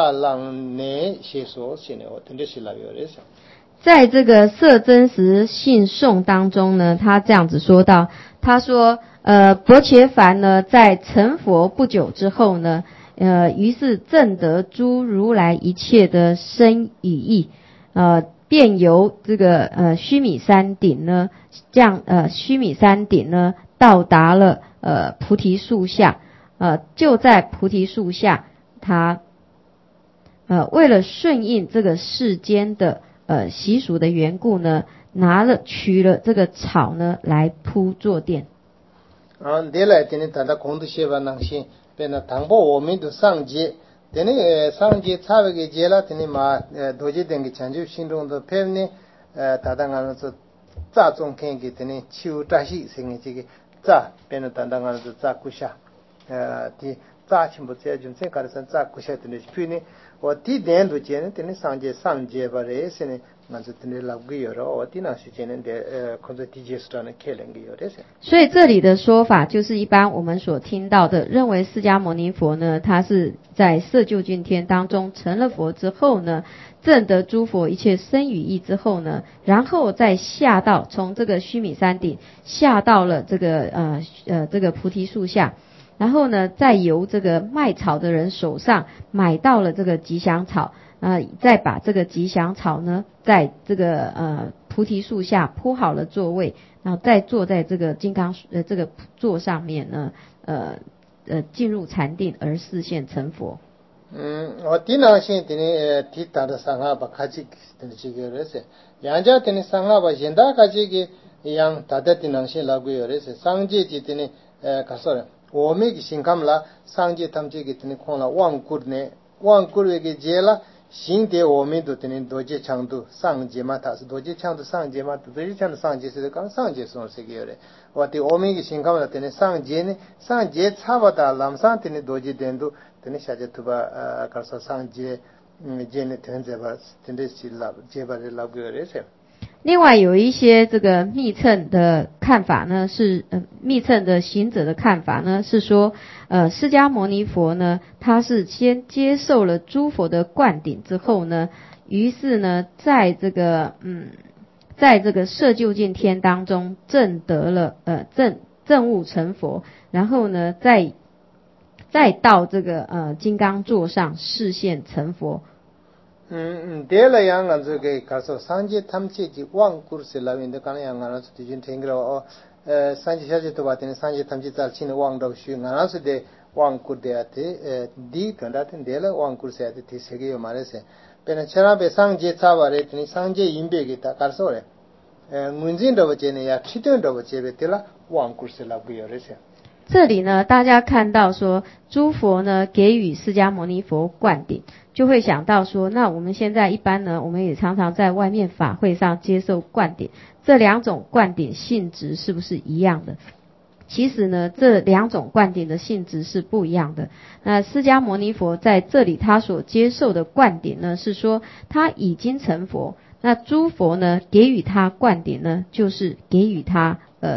자랑네 셰소 시네 어떤데 실라요레서 在这个摄真实性颂当中呢，他这样子说到，他说薄伽梵呢在成佛不久之后呢于是证得诸如来一切的身语意，便由这个须弥山顶呢，这样须弥山顶呢到达了菩提树下，就在菩提树下，他为了顺应这个世间的习俗的缘故呢，取了这个草呢来铺坐垫。 对了，今天大家空的些吧，那些。那당보 오민도 상제 되네 상제 차베게 제라 되네 마 도제 된게 chanju 신동도 폐네 다당하면서 자종 캔게 되네 치우 다시 생기게 자 배는 단당하면서 자 구샤 디 자침부 제준 생각해서 자 구샤 되네 피네 어디 된도 제네 되네 상제 바레스네 맞아 되네 라고요로 어디나 시제는데 컨저 디제스트는 켈랭기요레세 所以这里的说法就是一般我们所听到的，认为释迦牟尼佛呢，他是在摄究竟天当中成了佛之后呢，证得诸佛一切身语意之后呢，然后再下到从这个须弥山顶下到了这个菩提树下，然后呢再由这个卖草的人手上买到了这个吉祥草，再把这个吉祥草呢在这个菩提树下铺好了座位，然后再坐在这个这个座上面呢，进入禅定而示现成佛。 어디나신 되네 뒤따라 상하바 가지 되는 지겨레세 양자 되는 상하바 현다 가지기 양 다다디낭신 라고요 그래서 상제지 되네 가서 오메기 신감라 상제 탐제기 되네 콩라 왕구르게 제라 신대 오메도 되는 도제 창도 상제마타스 도제 창도 상제마타 도제 창도 상제스의 강 상제선 세계요래 어디 오메기 신감라 되네 상제네 상제 차바다 람산 되네 도제 된도 되네 샤제 투바 가서 상제 제네 텐제바 텐데실라 제바레 라고요래세 另外有一些这个密乘的看法呢，是密乘的行者的看法呢，是说释迦牟尼佛呢，他是先接受了诸佛的灌顶之后呢，于是呢，在这个摄究竟天当中证得了证悟成佛，然后呢，再到这个金刚座上示现成佛。 데라 양은 저게 가서 산지 탐지지 왕구르세 라윈데 가는 양은 뒤진 탱그로 산지 샤지도 바테는 산지 탐지 잘치는 왕도 슈나나스데 왕구르데한테 디 간다ten 데라 왕구르세한테 디세게요 말해세 베는 차라베 상제 차바레 드니 상제 임베기다 가서래 문진도 버제네 야 치든도 버제베 데라 왕구르세 라고요레세 这里呢，大家看到说诸佛呢给予释迦牟尼佛灌顶，就会想到说，那我们现在一般呢，我们也常常在外面法会上接受灌顶，这两种灌顶性质是不是一样的？其实呢，这两种灌顶的性质是不一样的。那释迦牟尼佛在这里他所接受的灌顶呢，是说他已经成佛。那诸佛呢给予他灌顶呢，就是给予他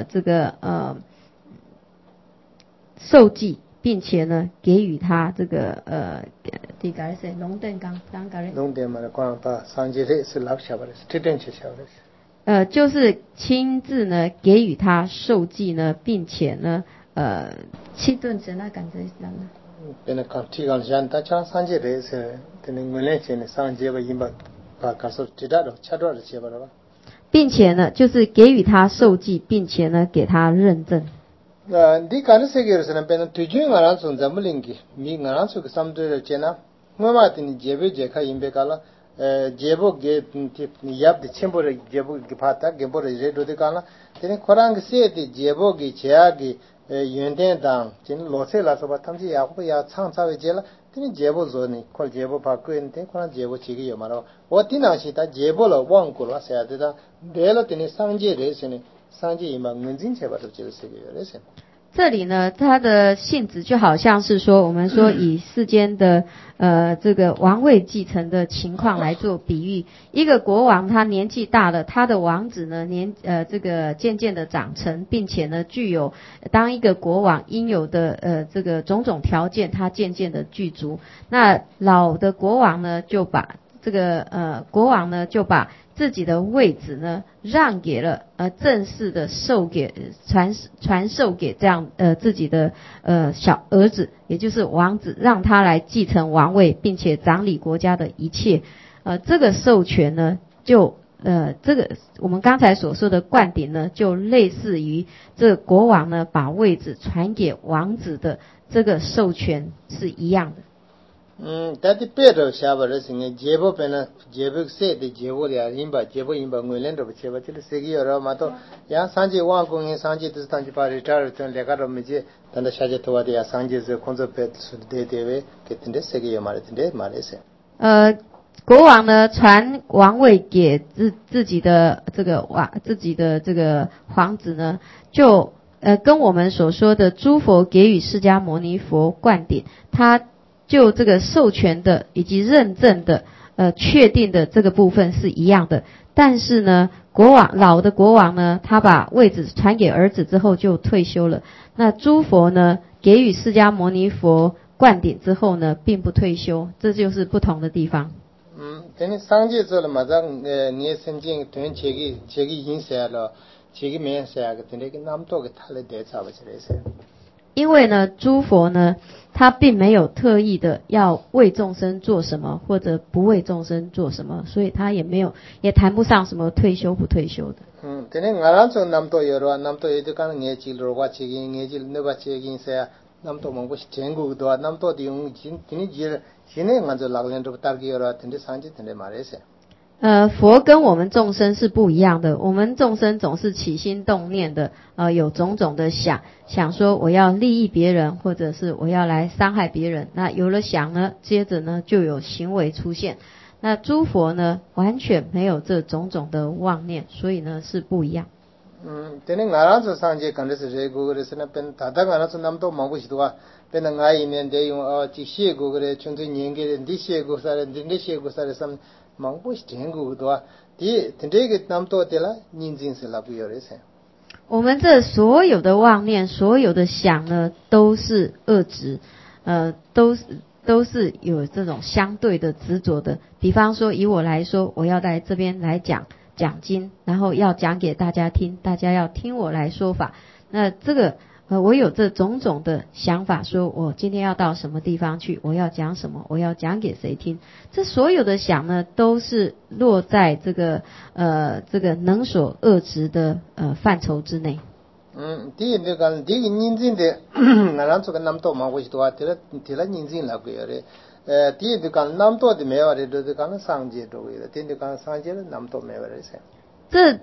受记，并且呢给予他这个第个是龙灯刚刚龙灯嘛，光把上节的是老小的，这点就小的。 就是亲自呢给予他受记呢，并且呢七顿神那感觉是什么？ 那看提高像大家上节的是，那我们现在上节吧，一般把告诉知道了，差多少节吧了吧？ 并且呢，就是给予他受记，并且呢给他认证。 你看的这个是那边的推荐俺从咱们领给，你俺从个什么都要钱啊？我嘛听节目节看音乐看了。节目给你要的全部的节目给拍的，给不的热度的看了，但是可能些的节目给钱给原点当，今老些了是吧？他们也会要唱唱一节了，但是节目做呢，看节目拍个人，但可能节目这个有嘛了，我经常是他节目了忘过了，现在的来了的呢上节的是呢，上节嘛认真些吧，都就是这个有的是。 这里呢，它的性质就好像是说，我们说以世间的这个王位继承的情况来做比喻。一个国王他年纪大了，他的王子呢这个渐渐的长成，并且呢具有当一个国王应有的这个种种条件，他渐渐的具足。那老的国王呢就把这个国王呢就把自己的位置呢让给了正式的传授给这样自己的小儿子，也就是王子，让他来继承王位，并且掌理国家的一切。这个授权呢就这个我们刚才所说的灌顶呢，就类似于这个国王呢把位置传给王子的这个授权是一样的。 但是别的下边的是呢，节目边呢，节目写的节目的啊，节目我连都不节目，就是这个有了嘛都，呀上节完工呢，上节都是当去把这这等两个都没接，等到下节头的呀，上节是工作别是对为，给等的这个有嘛的，等的嘛的是。 国王呢传王位给自己的这个皇子呢，就跟我们所说的诸佛给予释迦牟尼佛灌顶，他就这个授权的以及认证的确定的这个部分是一样的。但是呢，老的国王呢，他把位置传给儿子之后就退休了。那诸佛呢给予释迦牟尼佛灌顶之后呢，并不退休，这就是不同的地方。 等你上节做了嘛，让你申请等这个影响了，这个没影响个，等那个那么多个他来得差不起来噻。 因为呢，诸佛呢，他并没有特意的要为众生做什么，或者不为众生做什么，所以他也谈不上什么退休不退休的。 等你俺从那么多有了，那么多有的刚年纪了，我这个年纪那把这个影响，那么多么不是全国多，那么多的用今你现在俺就老人都大概有了，等你上节等你马来噻。 佛跟我们众生是不一样的，我们众生总是起心动念的，有种种的想说我要利益别人，或者是我要来伤害别人。那有了想呢，接着呢就有行为出现。那诸佛呢完全没有这种种的妄念，所以呢是不一样。 等你俺就上节看的是这个的是那边，大俺就那么多忙不起多啊，变成俺一年得用这些个的，从这年给的这些个啥的，这些个啥的什么。忙不是全国多，这个那么多的了，认真是那不有的噻。 我们这所有的妄念，所有的想呢，都是恶执，都是有这种相对的执着的。比方说，以我来说，我要在这边来讲经，然后要讲给大家听，大家要听我来说法。那这个我有这种种的想法，说我今天要到什么地方去，我要讲什么，我要讲给谁听。这所有的想呢，都是落在这个能所恶执的范畴之内。 第一个认真的，俺做个那么多嘛，我是多，提了认真那个的。第一个那么多的没有的，都是讲上节多的，第二个上节的那么多没有的噻。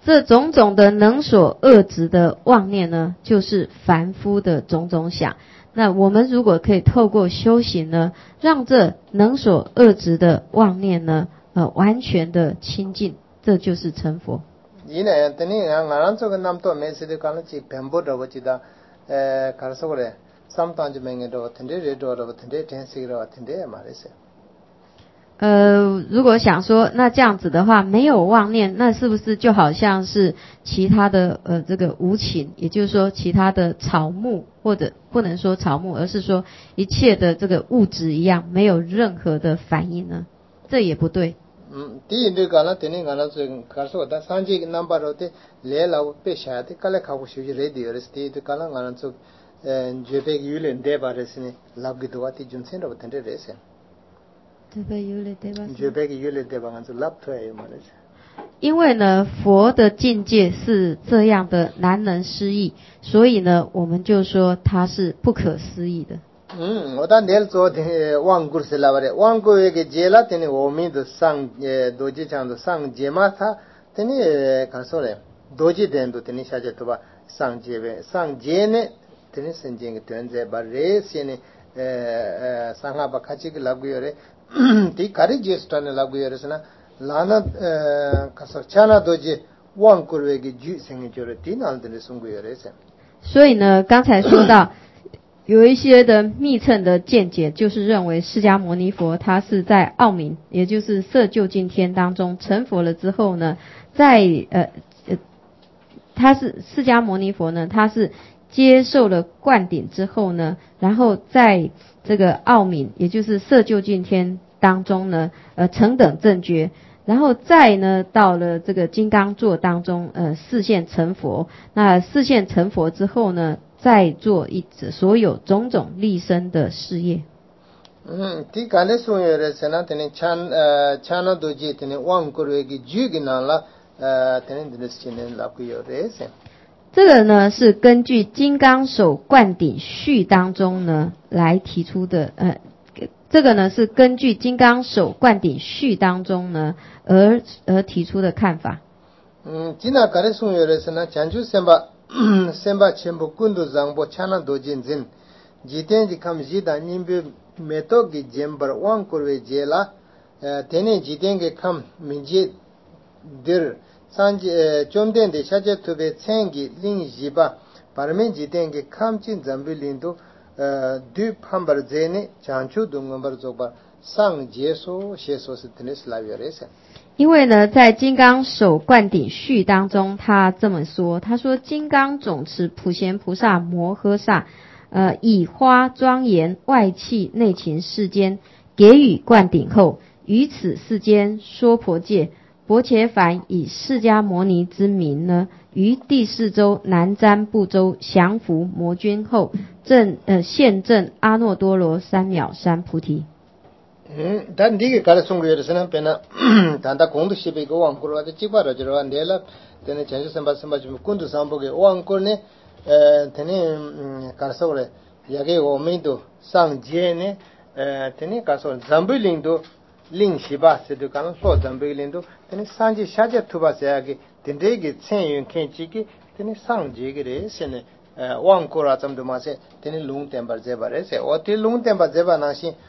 这种种的能所遏止的妄念呢，就是凡夫的种种想。那我们如果可以透过修行呢，让这能所遏止的妄念呢，完全的清净，这就是成佛。 이네 teni ngaran so nam to me se de kan chi pembo do chi da kar so re sam tan ji menge do tende re do tende ten se do tende ma re se 如果想说那这样子的话，没有妄念，那是不是就好像是其他的这个无情，也就是说其他的草木，或者不能说草木，而是说一切的这个物质一样，没有任何的反应呢？这也不对。 第一个呢，teni ngaran so kar so da sanji number ro te le la pe sha te kala kha ko shu re de re ste te kala ngaran so je pe yu le de ba re sine lab gi do ati jun sen ro tende re se je pe yu le de ba ngan so lab thoe ma re se 因为呢，佛的境界是这样的难能思议，所以呢，我们就说它是不可思议的。 oda nel so de wang gur se la bare wang go ge jela teni omi do sang doji chang do sang jema tha teni ka so le doji den do teni sha je to ba sang jebe sang je ne teni sen jeng ten je ba re se ne sang ha ba kha chi ge la gu yore ti kari je sta ne la gu yore sana lana ka so chana doji wang gur we ge ju seng jore ti nal de sung gu yore se 所以呢，刚才说到有一些的密乘的见解，就是认为释迦牟尼佛他是在奥冥，也就是色究竟天当中成佛了之后呢，他是释迦牟尼佛呢，他是接受了灌顶之后呢，然后在这个奥冥，也就是色究竟天当中呢，成等正觉，然后再呢到了这个金刚座当中，示现成佛。那示现成佛之后呢，再做所有种种立身的事业。 ti kale so yore sena tene chana doji tene wang kurwe gi jugi na la tene dinis chinen la ku yore se 这个呢是根据金刚手灌顶序当中呢来提出的，这个呢是根据金刚手灌顶序当中呢而提出的看法。 jina kare so yore sena chanju semba chembo kundu zangbo chana doji zin jiten ji kam jida nimbe meto gi jembar wang kurwe jela tene jiten ge kam minje dir sanji chomden de shaje tube tsengi ling jiba parmen jiten ge kam chin zambi lindu du phambar zene chanchu dungombar zoba sang jeso sheso sitnes lavyare se 因为呢，在金刚手灌顶序当中，他这么说，他说金刚总持普贤菩萨摩诃萨，以花庄严外气内勤世间给予灌顶后，于此世间娑婆界，薄伽梵以释迦牟尼之名呢，于第四洲南瞻部洲降伏魔君后，现证阿耨多罗三藐三菩提。 dan dige kala sungu yere sena pena tanda kondu shibe go wang kurwa de chiba ra jero andela tene chanju samba jum kundu sambo ge wang kurne tene karsore yage o mindo sang je ne tene kaso zambu lindo ling shiba se de kan so zambu lindo tene sanji shaje tuba se yage tende ge chen yun ken chi ge tene sang je ge re sene wang kurwa chamdu ma se tene lung tembar je ba re se o te lung tembar je ba na shi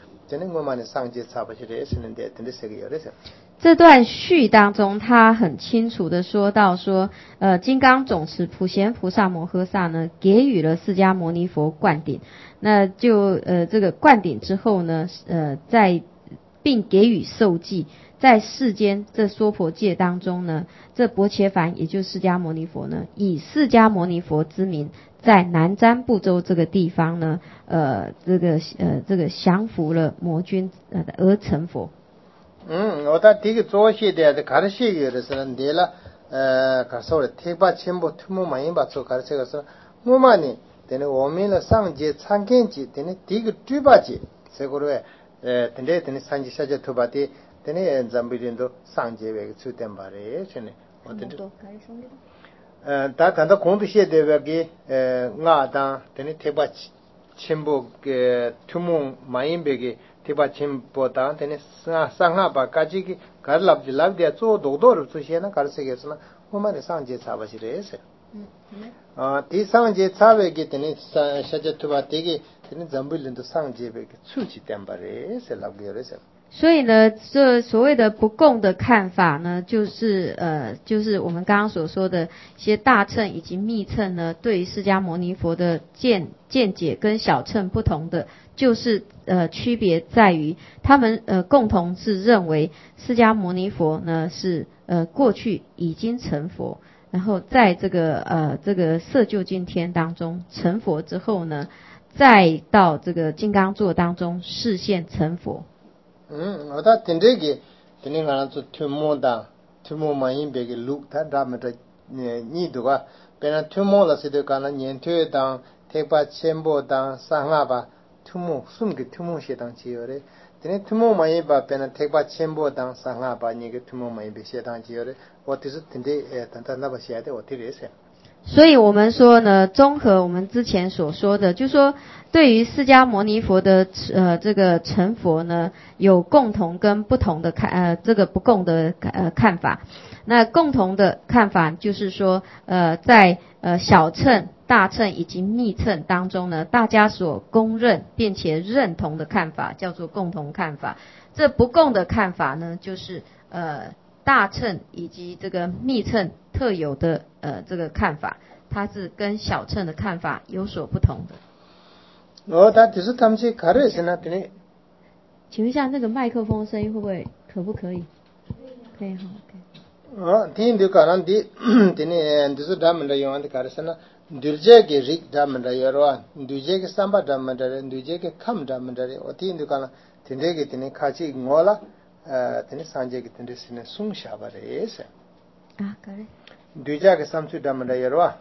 这段序当中，他很清楚的说到说，金刚总持普贤菩萨摩诃萨呢，给予了释迦牟尼佛灌顶，那就这个灌顶之后呢，并给予受记，在世间这娑婆界当中呢，这薄伽梵也就是释迦牟尼佛呢，以释迦牟尼佛之名，在南瞻部洲这个地方呢，这个降服了魔君而成佛。 我在第一个做些的开始有的是呢，了开始了贴吧全部土木满把做开始个是，我们呢，等于我们了上节参见节，等于第一个猪八节，这个嘞。等于三级下节土巴的，等于咱们人都上节为出点吧嘞，现在我等于他谈到工作些的那个我当等于贴吧全部个土木满一百个贴吧全部当等于上下把自己个拉的做多的这些呢，搞这些是呢， 오마네 상제 차바시레세 디 상제 차베게 되니 샤제투바 되게 되니 잠불린도 상제베게 추지 땜바레세 라고요레세 所以呢，这所谓的不共的看法呢，就是我们刚刚所说的一些大乘以及密乘呢，对于释迦牟尼佛的见解跟小乘不同的，就是区别在于他们共同是认为释迦牟尼佛呢是过去已经成佛，然后在这个色究竟天当中成佛之后呢，再到这个金刚座当中示现成佛。 어다 텐데게 테닝하나 또 튜모다 튜모 마인베게 룩다 다메다 니도가 베나 튜모라 세데가나 년퇴당 택바 쳔보당 상하바 튜모 숨게 튜모 시당 지요레 테네 튜모 마인바 베나 택바 쳔보당 상하바 니게 튜모 마인베 시당 지요레 어디서 텐데 단단나바 시야데 어디레세 所以我们说呢，综合我们之前所说的，就是说对于释迦牟尼佛的这个成佛呢，有共同跟不同的这个不共的看法。那共同的看法就是说，在小乘、大乘以及密乘当中呢，大家所公认并且认同的看法叫做共同看法。这不共的看法呢，就是大乘以及这个密乘特有的这个看法，它是跟小乘的看法有所不同的。请问一下，那个麦克风声音会不会可不可以？可以哈。 听的可能的，就是他们的用的开始呢，对这个日他们的有啊，对这个三八他们的，对这个看他们的，我听的可能听这个听开始我了。tene sanje ki tende sine sung shabare ese kare duja ke samsu damanda yerwa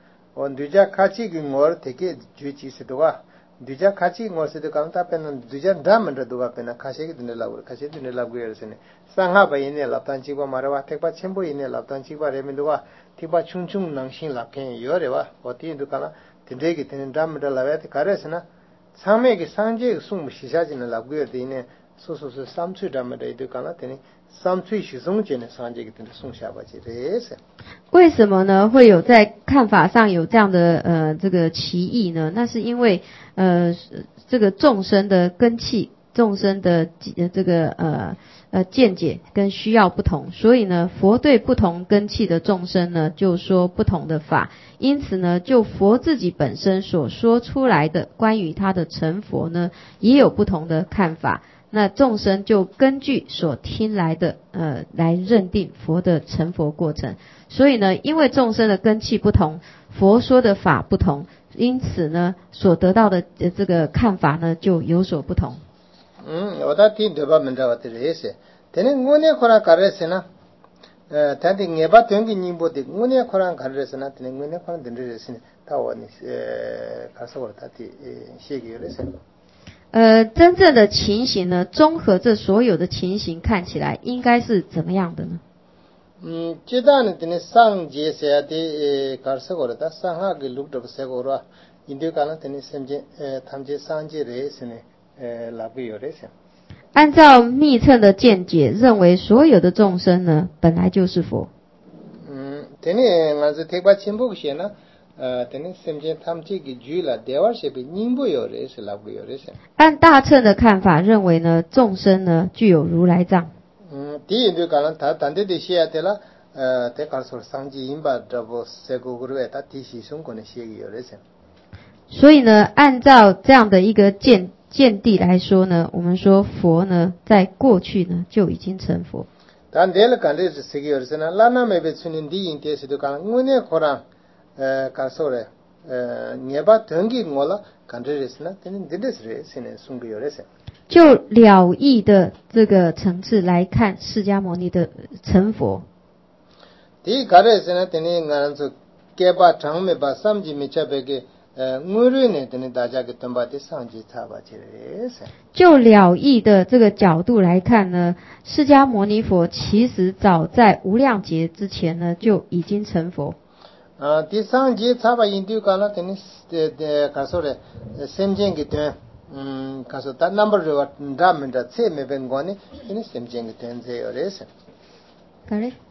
on duja khachi ki ngor teke juchi se doga duja khachi ngor se de kamta pen duja damanda doga pen khache ki tende lagu khache tende lagu yersene sangha ba yene laptan chi ba marwa tekba chembo yene laptan chi ba remin doga tiba chung chung nangshin lapken yorewa oti dukana tende ki tende damanda lawe te karesna same ki sanje sung shisajine lagu yerdine 소소소 삼추담을 이득하나 되니 삼추 시송제는 산제기 된다 송샤바지 레세 为什么呢会有在看法上有这样的这个歧义呢？那是因为这个众生的根器，众生的这个见解跟需要不同，所以呢佛对不同根器的众生呢就说不同的法，因此呢就佛自己本身所说出来的关于他的成佛呢也有不同的看法。那众生就根据所听来的来认定佛的成佛过程，所以呢因为众生的根器不同，佛说的法不同，因此呢所得到的这个看法呢就有所不同。 我听对吧？门道的这些，但是我呢可能搞的是呢，但是你把东西你不的，我呢可能搞的是呢，但是我呢可能等着是呢，他我呢搞什么他的写给的是。 真正的情形呢，综合这所有的情形看起来应该是怎么样的呢？ 这当呢，等上节些的搞什么的，上下个录的不是个了，印度可能等甚至他们这上节的是呢，拉不有的是。 按照密乘的见解，认为所有的众生呢本来就是佛。 等你俺是特别清楚些呢。等甚至他们这个主了，第二是被宁不有的是拉不有的是。 按大乘的看法，认为呢，众生呢具有如来藏。 第一就可能他当地的些的了，他告诉上级因把这不这个古人他提起中国的些有的是。 所以呢，按照这样的一个见地来说呢，我们说佛呢，在过去呢就已经成佛。 但这个看的是这个有的是呢，拉那没被村人第一天是就可能我呢可能。告诉了，你把登记我了，看这是呢，等这是现在送给有的是。 就了义的这个层次来看，释迦牟尼的成佛。 第一个是呢，等你俺说，给把长没把三级没差别个，我认为等你大家给等把这三级差吧，这是。 就了义的这个角度来看呢，释迦牟尼佛其实早在无量劫之前呢就已经成佛。 第三节差吧，印度讲了，等你看说的，先前个段，看说但 number 就咱们的车没变过呢，等你先前个段这有的是。 可嘞？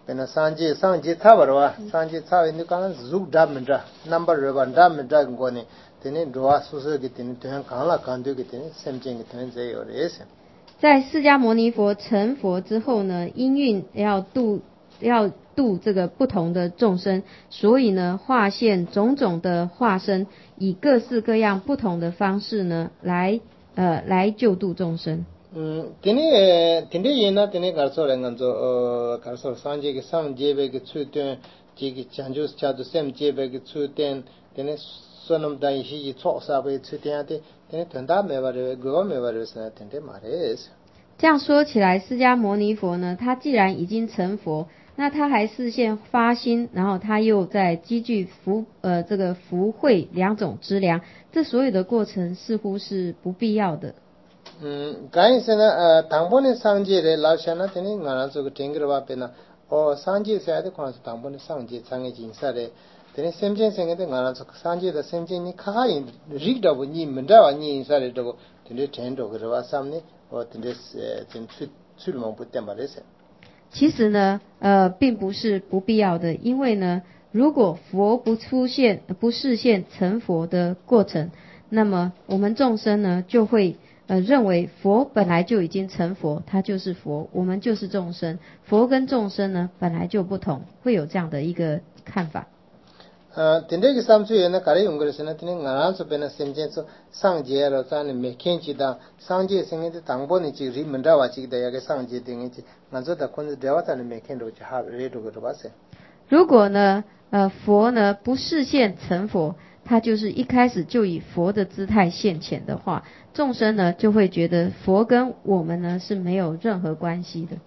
pena sanje thabarwa sanje thawe ni kana zug damendra number reban damendra ngone tene doa susu gi tene tene kala kandu gi tene semjing gi tene ze yore se 在释迦牟尼佛成佛之后呢，因运要度这个不同的众生，所以呢，化现种种的化身，以各式各样不同的方式呢，来救度众生。 tene yena tene garso renganzo garso sanje gi samjebe gi chuten ji gi chanju chadu semjebe gi chuten tene sonam dai shi ji cho sa be chuten ate tene tanda mebare go mebare sa tene mare 这样说起来，释迦牟尼佛呢，他既然已经成佛，那他还示现发心，然后他又在积聚这个福慧两种资粮，这所有的过程似乎是不必要的。 가인세나 당본의 상제를 라샤나 되니 나라서 그 땡그러와 빼나 상제 세야데 코나서 당본의 상제 장애 진사래 되니 셈젠생에데 나라서 상제다 셈젠이 카하인 리그다보니 문다와니 인사래도 되니 텐도 그러와 삼니 되니 진 출망 붙대 말에서 其实呢，并不是不必要的，因为呢，如果佛不示现成佛的过程，那么我们众生呢就会认为佛本来就已经成佛，他就是佛，我们就是众生，佛跟众生呢本来就不同，会有这样的一个看法。 tinde기 samsu에는 가래 용거에서는 tineng 나라서 베나 셈제서 상제로 산에 메켄지다 상제 생에도 당본이 지 리문다와 지기다 야게 상제 등이지 만저다 콘즈 대화다는 메켄도 지 하레도 그러바세 如果呢佛呢不示现成佛，他就是一开始就以佛的姿态现前的话，众生呢就会觉得佛跟我们呢是没有任何关系的。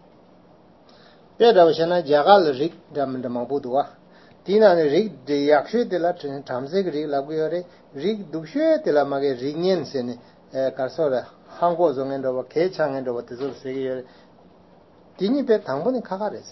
别的我现在 jagal rik damandamabuduwa Tina rig de yakshe de la tamse rig laguore rig dushe de la mage ringen sene karsora hango zongen do ke changen do tezo sege dini be 당분이 가가래서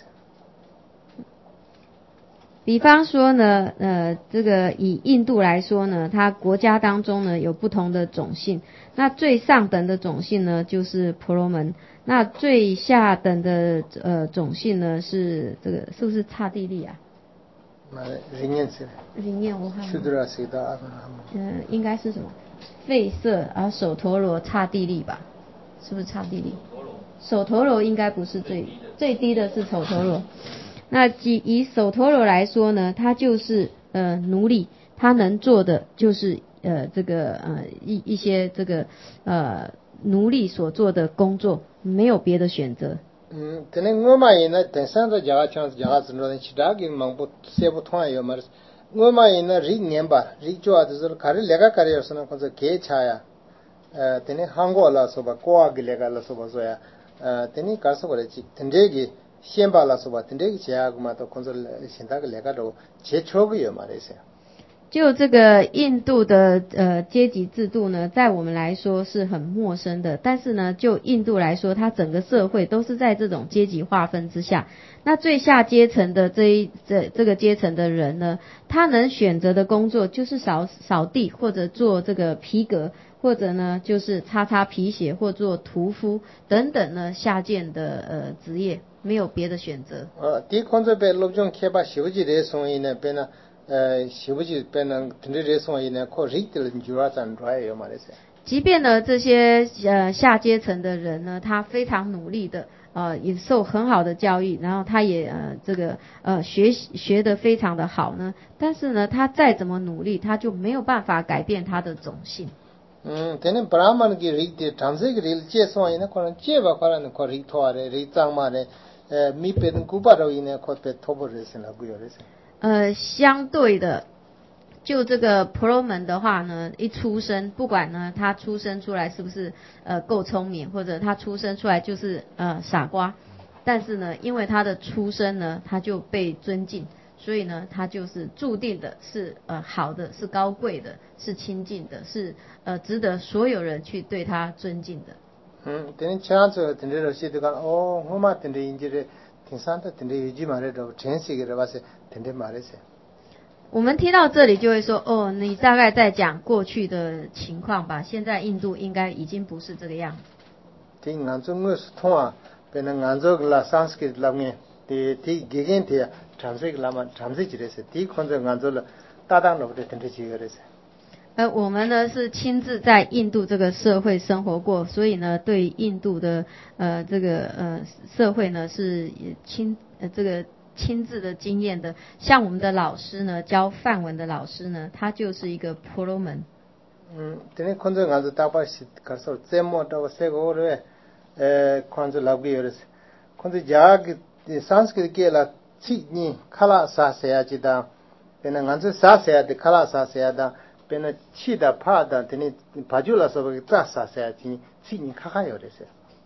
比方说呢这个以印度来说呢，它国家当中呢有不同的种姓，那最上等的种姓呢就是婆罗门，那最下等的种姓呢是这个是不是刹帝利啊ringen我看应该是什么吠舍首陀罗刹帝利吧，是不是刹帝利？首陀罗应该不是最低的是首陀罗。那以首陀罗来说呢，他就是奴隶，他能做的就是这个一些这个奴隶所做的工作，没有别的选择。 tene ngoma ina tensanza jaga chance jaga zno den chidagi mangbo sebo thwa yo mar ngoma ina ri nemba ri jo aduzul kare lega kare yosna konza ke chaya tene hango la soba koa gilega la soba zoya tene kaso gore chi tendegi siemba la soba tendegi chaya guma to konza shinda lega do che chogu yo marese 就这个印度的阶级制度呢，在我们来说是很陌生的，但是呢，就印度来说，它整个社会都是在这种阶级划分之下。那最下阶层的这个阶层的人呢，他能选择的工作就是扫地，或者做这个皮革，或者呢就是擦皮鞋，或做屠夫等等呢下贱的职业，没有别的选择。 第konza be lobjong kheba shibuji de songine be na 시부지 빼는 드레송이네 코 리틀 주라산 드라이요 말이세 即便呢这些下阶层的人呢，他非常努力的也受很好的教育，然后他也这个学得非常的好呢，但是呢他再怎么努力，他就没有办法改变他的种性。 तेने ब्राह्मण की रीत ठामसे की रील चे सोइने कोन चे बाखराने को रीत थोरे रीत चांग मारे मी पेदन कुबारो इने को पे थोबो रेसे ना गुयोरेसे 相对的，就这个婆罗门的话呢，一出生，不管呢他出生出来是不是够聪明，或者他出生出来就是傻瓜，但是呢，因为他的出生呢，他就被尊敬，所以呢，他就是注定的是好的，是高贵的，是亲近的，是值得所有人去对他尊敬的。 तेने चांस तेने रसी दुकान होमा तेने इंजरे tinsanта tende yuji mare do chensi ge rebase tende mare se 我们听到这里就会说你大概在讲过去的情况吧，现在印度应该已经不是这个样子。 ting nganzo ngus thwa pena nganzo la sanskrit lamnge 디 기겐티 잠색 라마 잠색 지레세 디 콘저 간절로 따당로부터 텐트지 그래서 我们呢是亲自在印度这个社会生活过，所以呢对印度的这个社会呢是这个亲自的经验的。像我们的老师呢，教梵文的老师呢，他就是一个婆罗门。 되네 콘저 간저 따바시 가서 제모도 세고르에 콘저 라비어스 콘저 자기 산스크리트게라 치니 칼라 사세야지다 베나 간저 사세야데 칼라 사세야다 베나 치다 파다 되네 바줄라서 그 사세야지 치니 카카요레세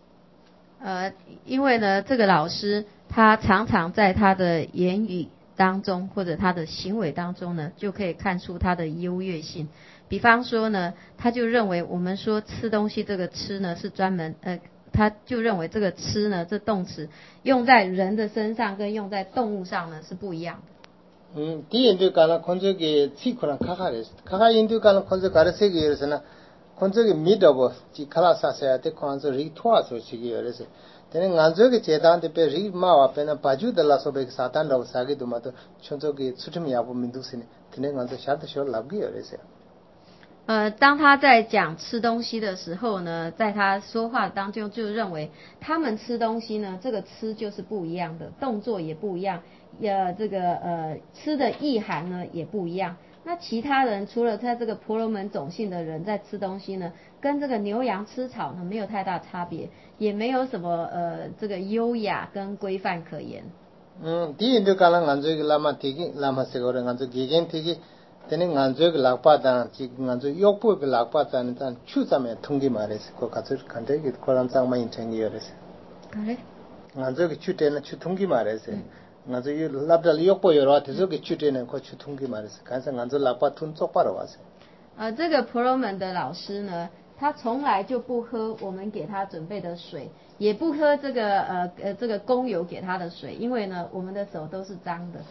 因为呢，这个老师他常常在他的言语当中或者他的行为当中呢，就可以看出他的优越性。比方说呢，他就认为我们说吃东西这个吃呢是专门他就认为这个吃呢这动词用在人的身上跟用在动物上呢是不一样的。 디인도 가나 콘저게 치코랑 카카레스 카카 인도 가나 콘저 가르세게르스나 콘저게 미더버 지 칼라사세야데 콘저 리토아소 시게르스 되는 간저게 제단데 베 리마와 베나 바주달라소베 사탄라고 사기도마도 촌저게 수tum이야부 민두스네 되는 간저 샤드쇼 랍기여레세 当他在讲吃东西的时候呢，在他说话当中就认为他们吃东西呢，这个吃就是不一样的，动作也不一样，这个吃的意涵呢也不一样。那其他人除了在这个婆罗门种姓的人在吃东西呢，跟这个牛羊吃草呢没有太大差别，也没有什么这个优雅跟规范可言。 디인도 가나 간저게 라마티기 라마세고르 간저 기겐티기 되는 간저게 락바다 지금 간저 욕보게 락바다는 단 추자면 통기 말해서 그 가서 간데게 코란 장만 인생이여서 그래 간저게 추때는 추통기 말해서 간저 이 랍달 욕보 여러 대저게 추때는 그 추통기 말해서 간서 간저 락바 툰 쪽바로 왔어 这个婆罗门的老师呢，他从来就不喝我们给他准备的水，也不喝这个工友给他的水，因为呢我们的手都是脏的。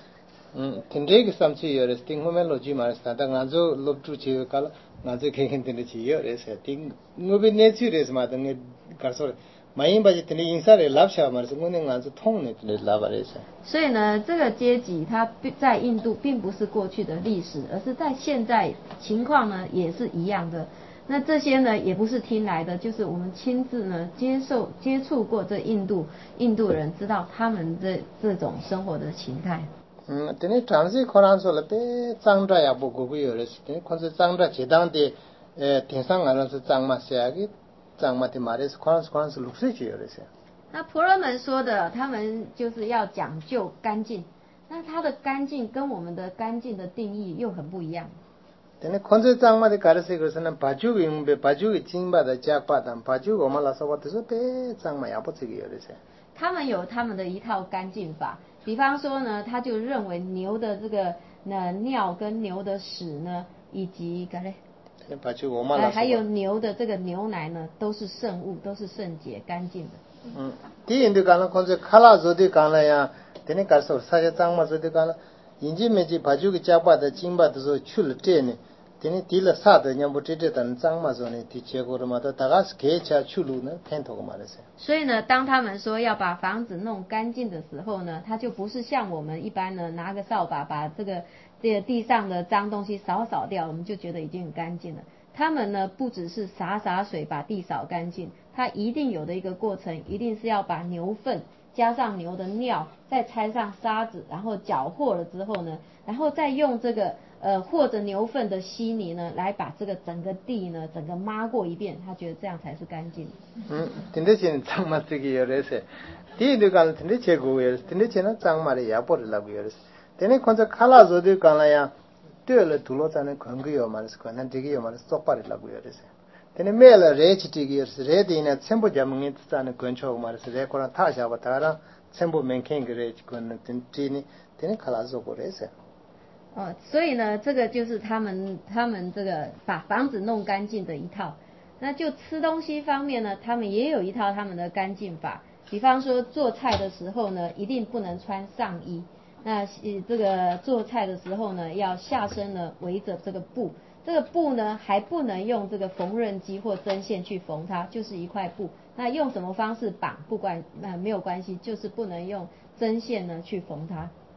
텐데기 삼치 여레스 팅호멜로지 마르스타 당아조 롭투치 칼 나제 케켄텐데치 여레스 팅 노베 네추레스 마당에 가서 마인바지 텐데 인사레 랍샤 마르스 문에 가서 통네 텐데 라바레스 所以呢，这个阶级它在印度并不是过去的历史，而是在现在情况呢也是一样的。那这些呢也不是听来的，就是我们亲自呢接触过这印度人，知道他们这种生活的形态。 테네 트란시 코란솔 베 장자야 보고 요레스 테네 콘세 장자 제당데 대상 안에서 장마세야기 장마티 마레스 코란스 룩세지 요레스 那婆罗门说的，他们就是要讲究干净，那他的干净跟我们的干净的定义又很不一样。 테네 콘세 장마데 가르세 그서는 바주기 용베 바주기 징바다 작바단 바주고 말라서버서 베 장마야 보지기 요레스 他们有他们的一套干净法，比方说呢，他就认为牛的这个尿跟牛的屎呢，以及还有牛的这个牛奶呢，都是圣物，都是圣洁干净的。 디인도 가는 콘세 칼라조디 가나야 테네 가서 사자 장마조디 가나 인지메지 바주기 작바다 징바다서 출때네 테네 딜라 사다 냠부티데단 장마조네 디체고르마다 다가스 개차 출루는 텐토고 말했어요. 所以呢，当他们说要把房子弄干净的时候呢，他就不是像我们一般呢拿个扫把把这个地上的脏东西扫掉，我们就觉得已经很干净了。他们呢不只是洒水把地扫干净，他一定有的一个过程，一定是要把牛粪加上牛的尿，再掺上沙子，然后搅和了之后呢，然后再用这个和着牛粪的稀泥呢，来把这个整个地呢整个抹过一遍，他觉得这样才是干净。 근데는 장마뜨기 열에서 뒤도 가는 근데 제고요. 근데 제는 장마를 야보르라고 열었어. 근데 கொஞ்சம் 칼라조도 가나야 뜨를 둘러자는 건거요 말스 거는 되게요 말스 똑바르라고 열었어. 근데 매일 레치티기 열었어. 레디나 첨부 자문이 뜻하는 건초 말스 레코랑 타샤바타라 첨부 멘켄 그래 거는 진티니 근데 칼라조 그래서 所以呢，这个就是他们这个把房子弄干净的一套。那就吃东西方面呢，他们也有一套他们的干净法。比方说做菜的时候呢，一定不能穿上衣。 那这个做菜的时候呢，要下身呢围着这个布，这个布呢还不能用这个缝纫机或针线去缝它，就是一块布。那用什么方式绑不管没有关系，就是不能用针线呢去缝它。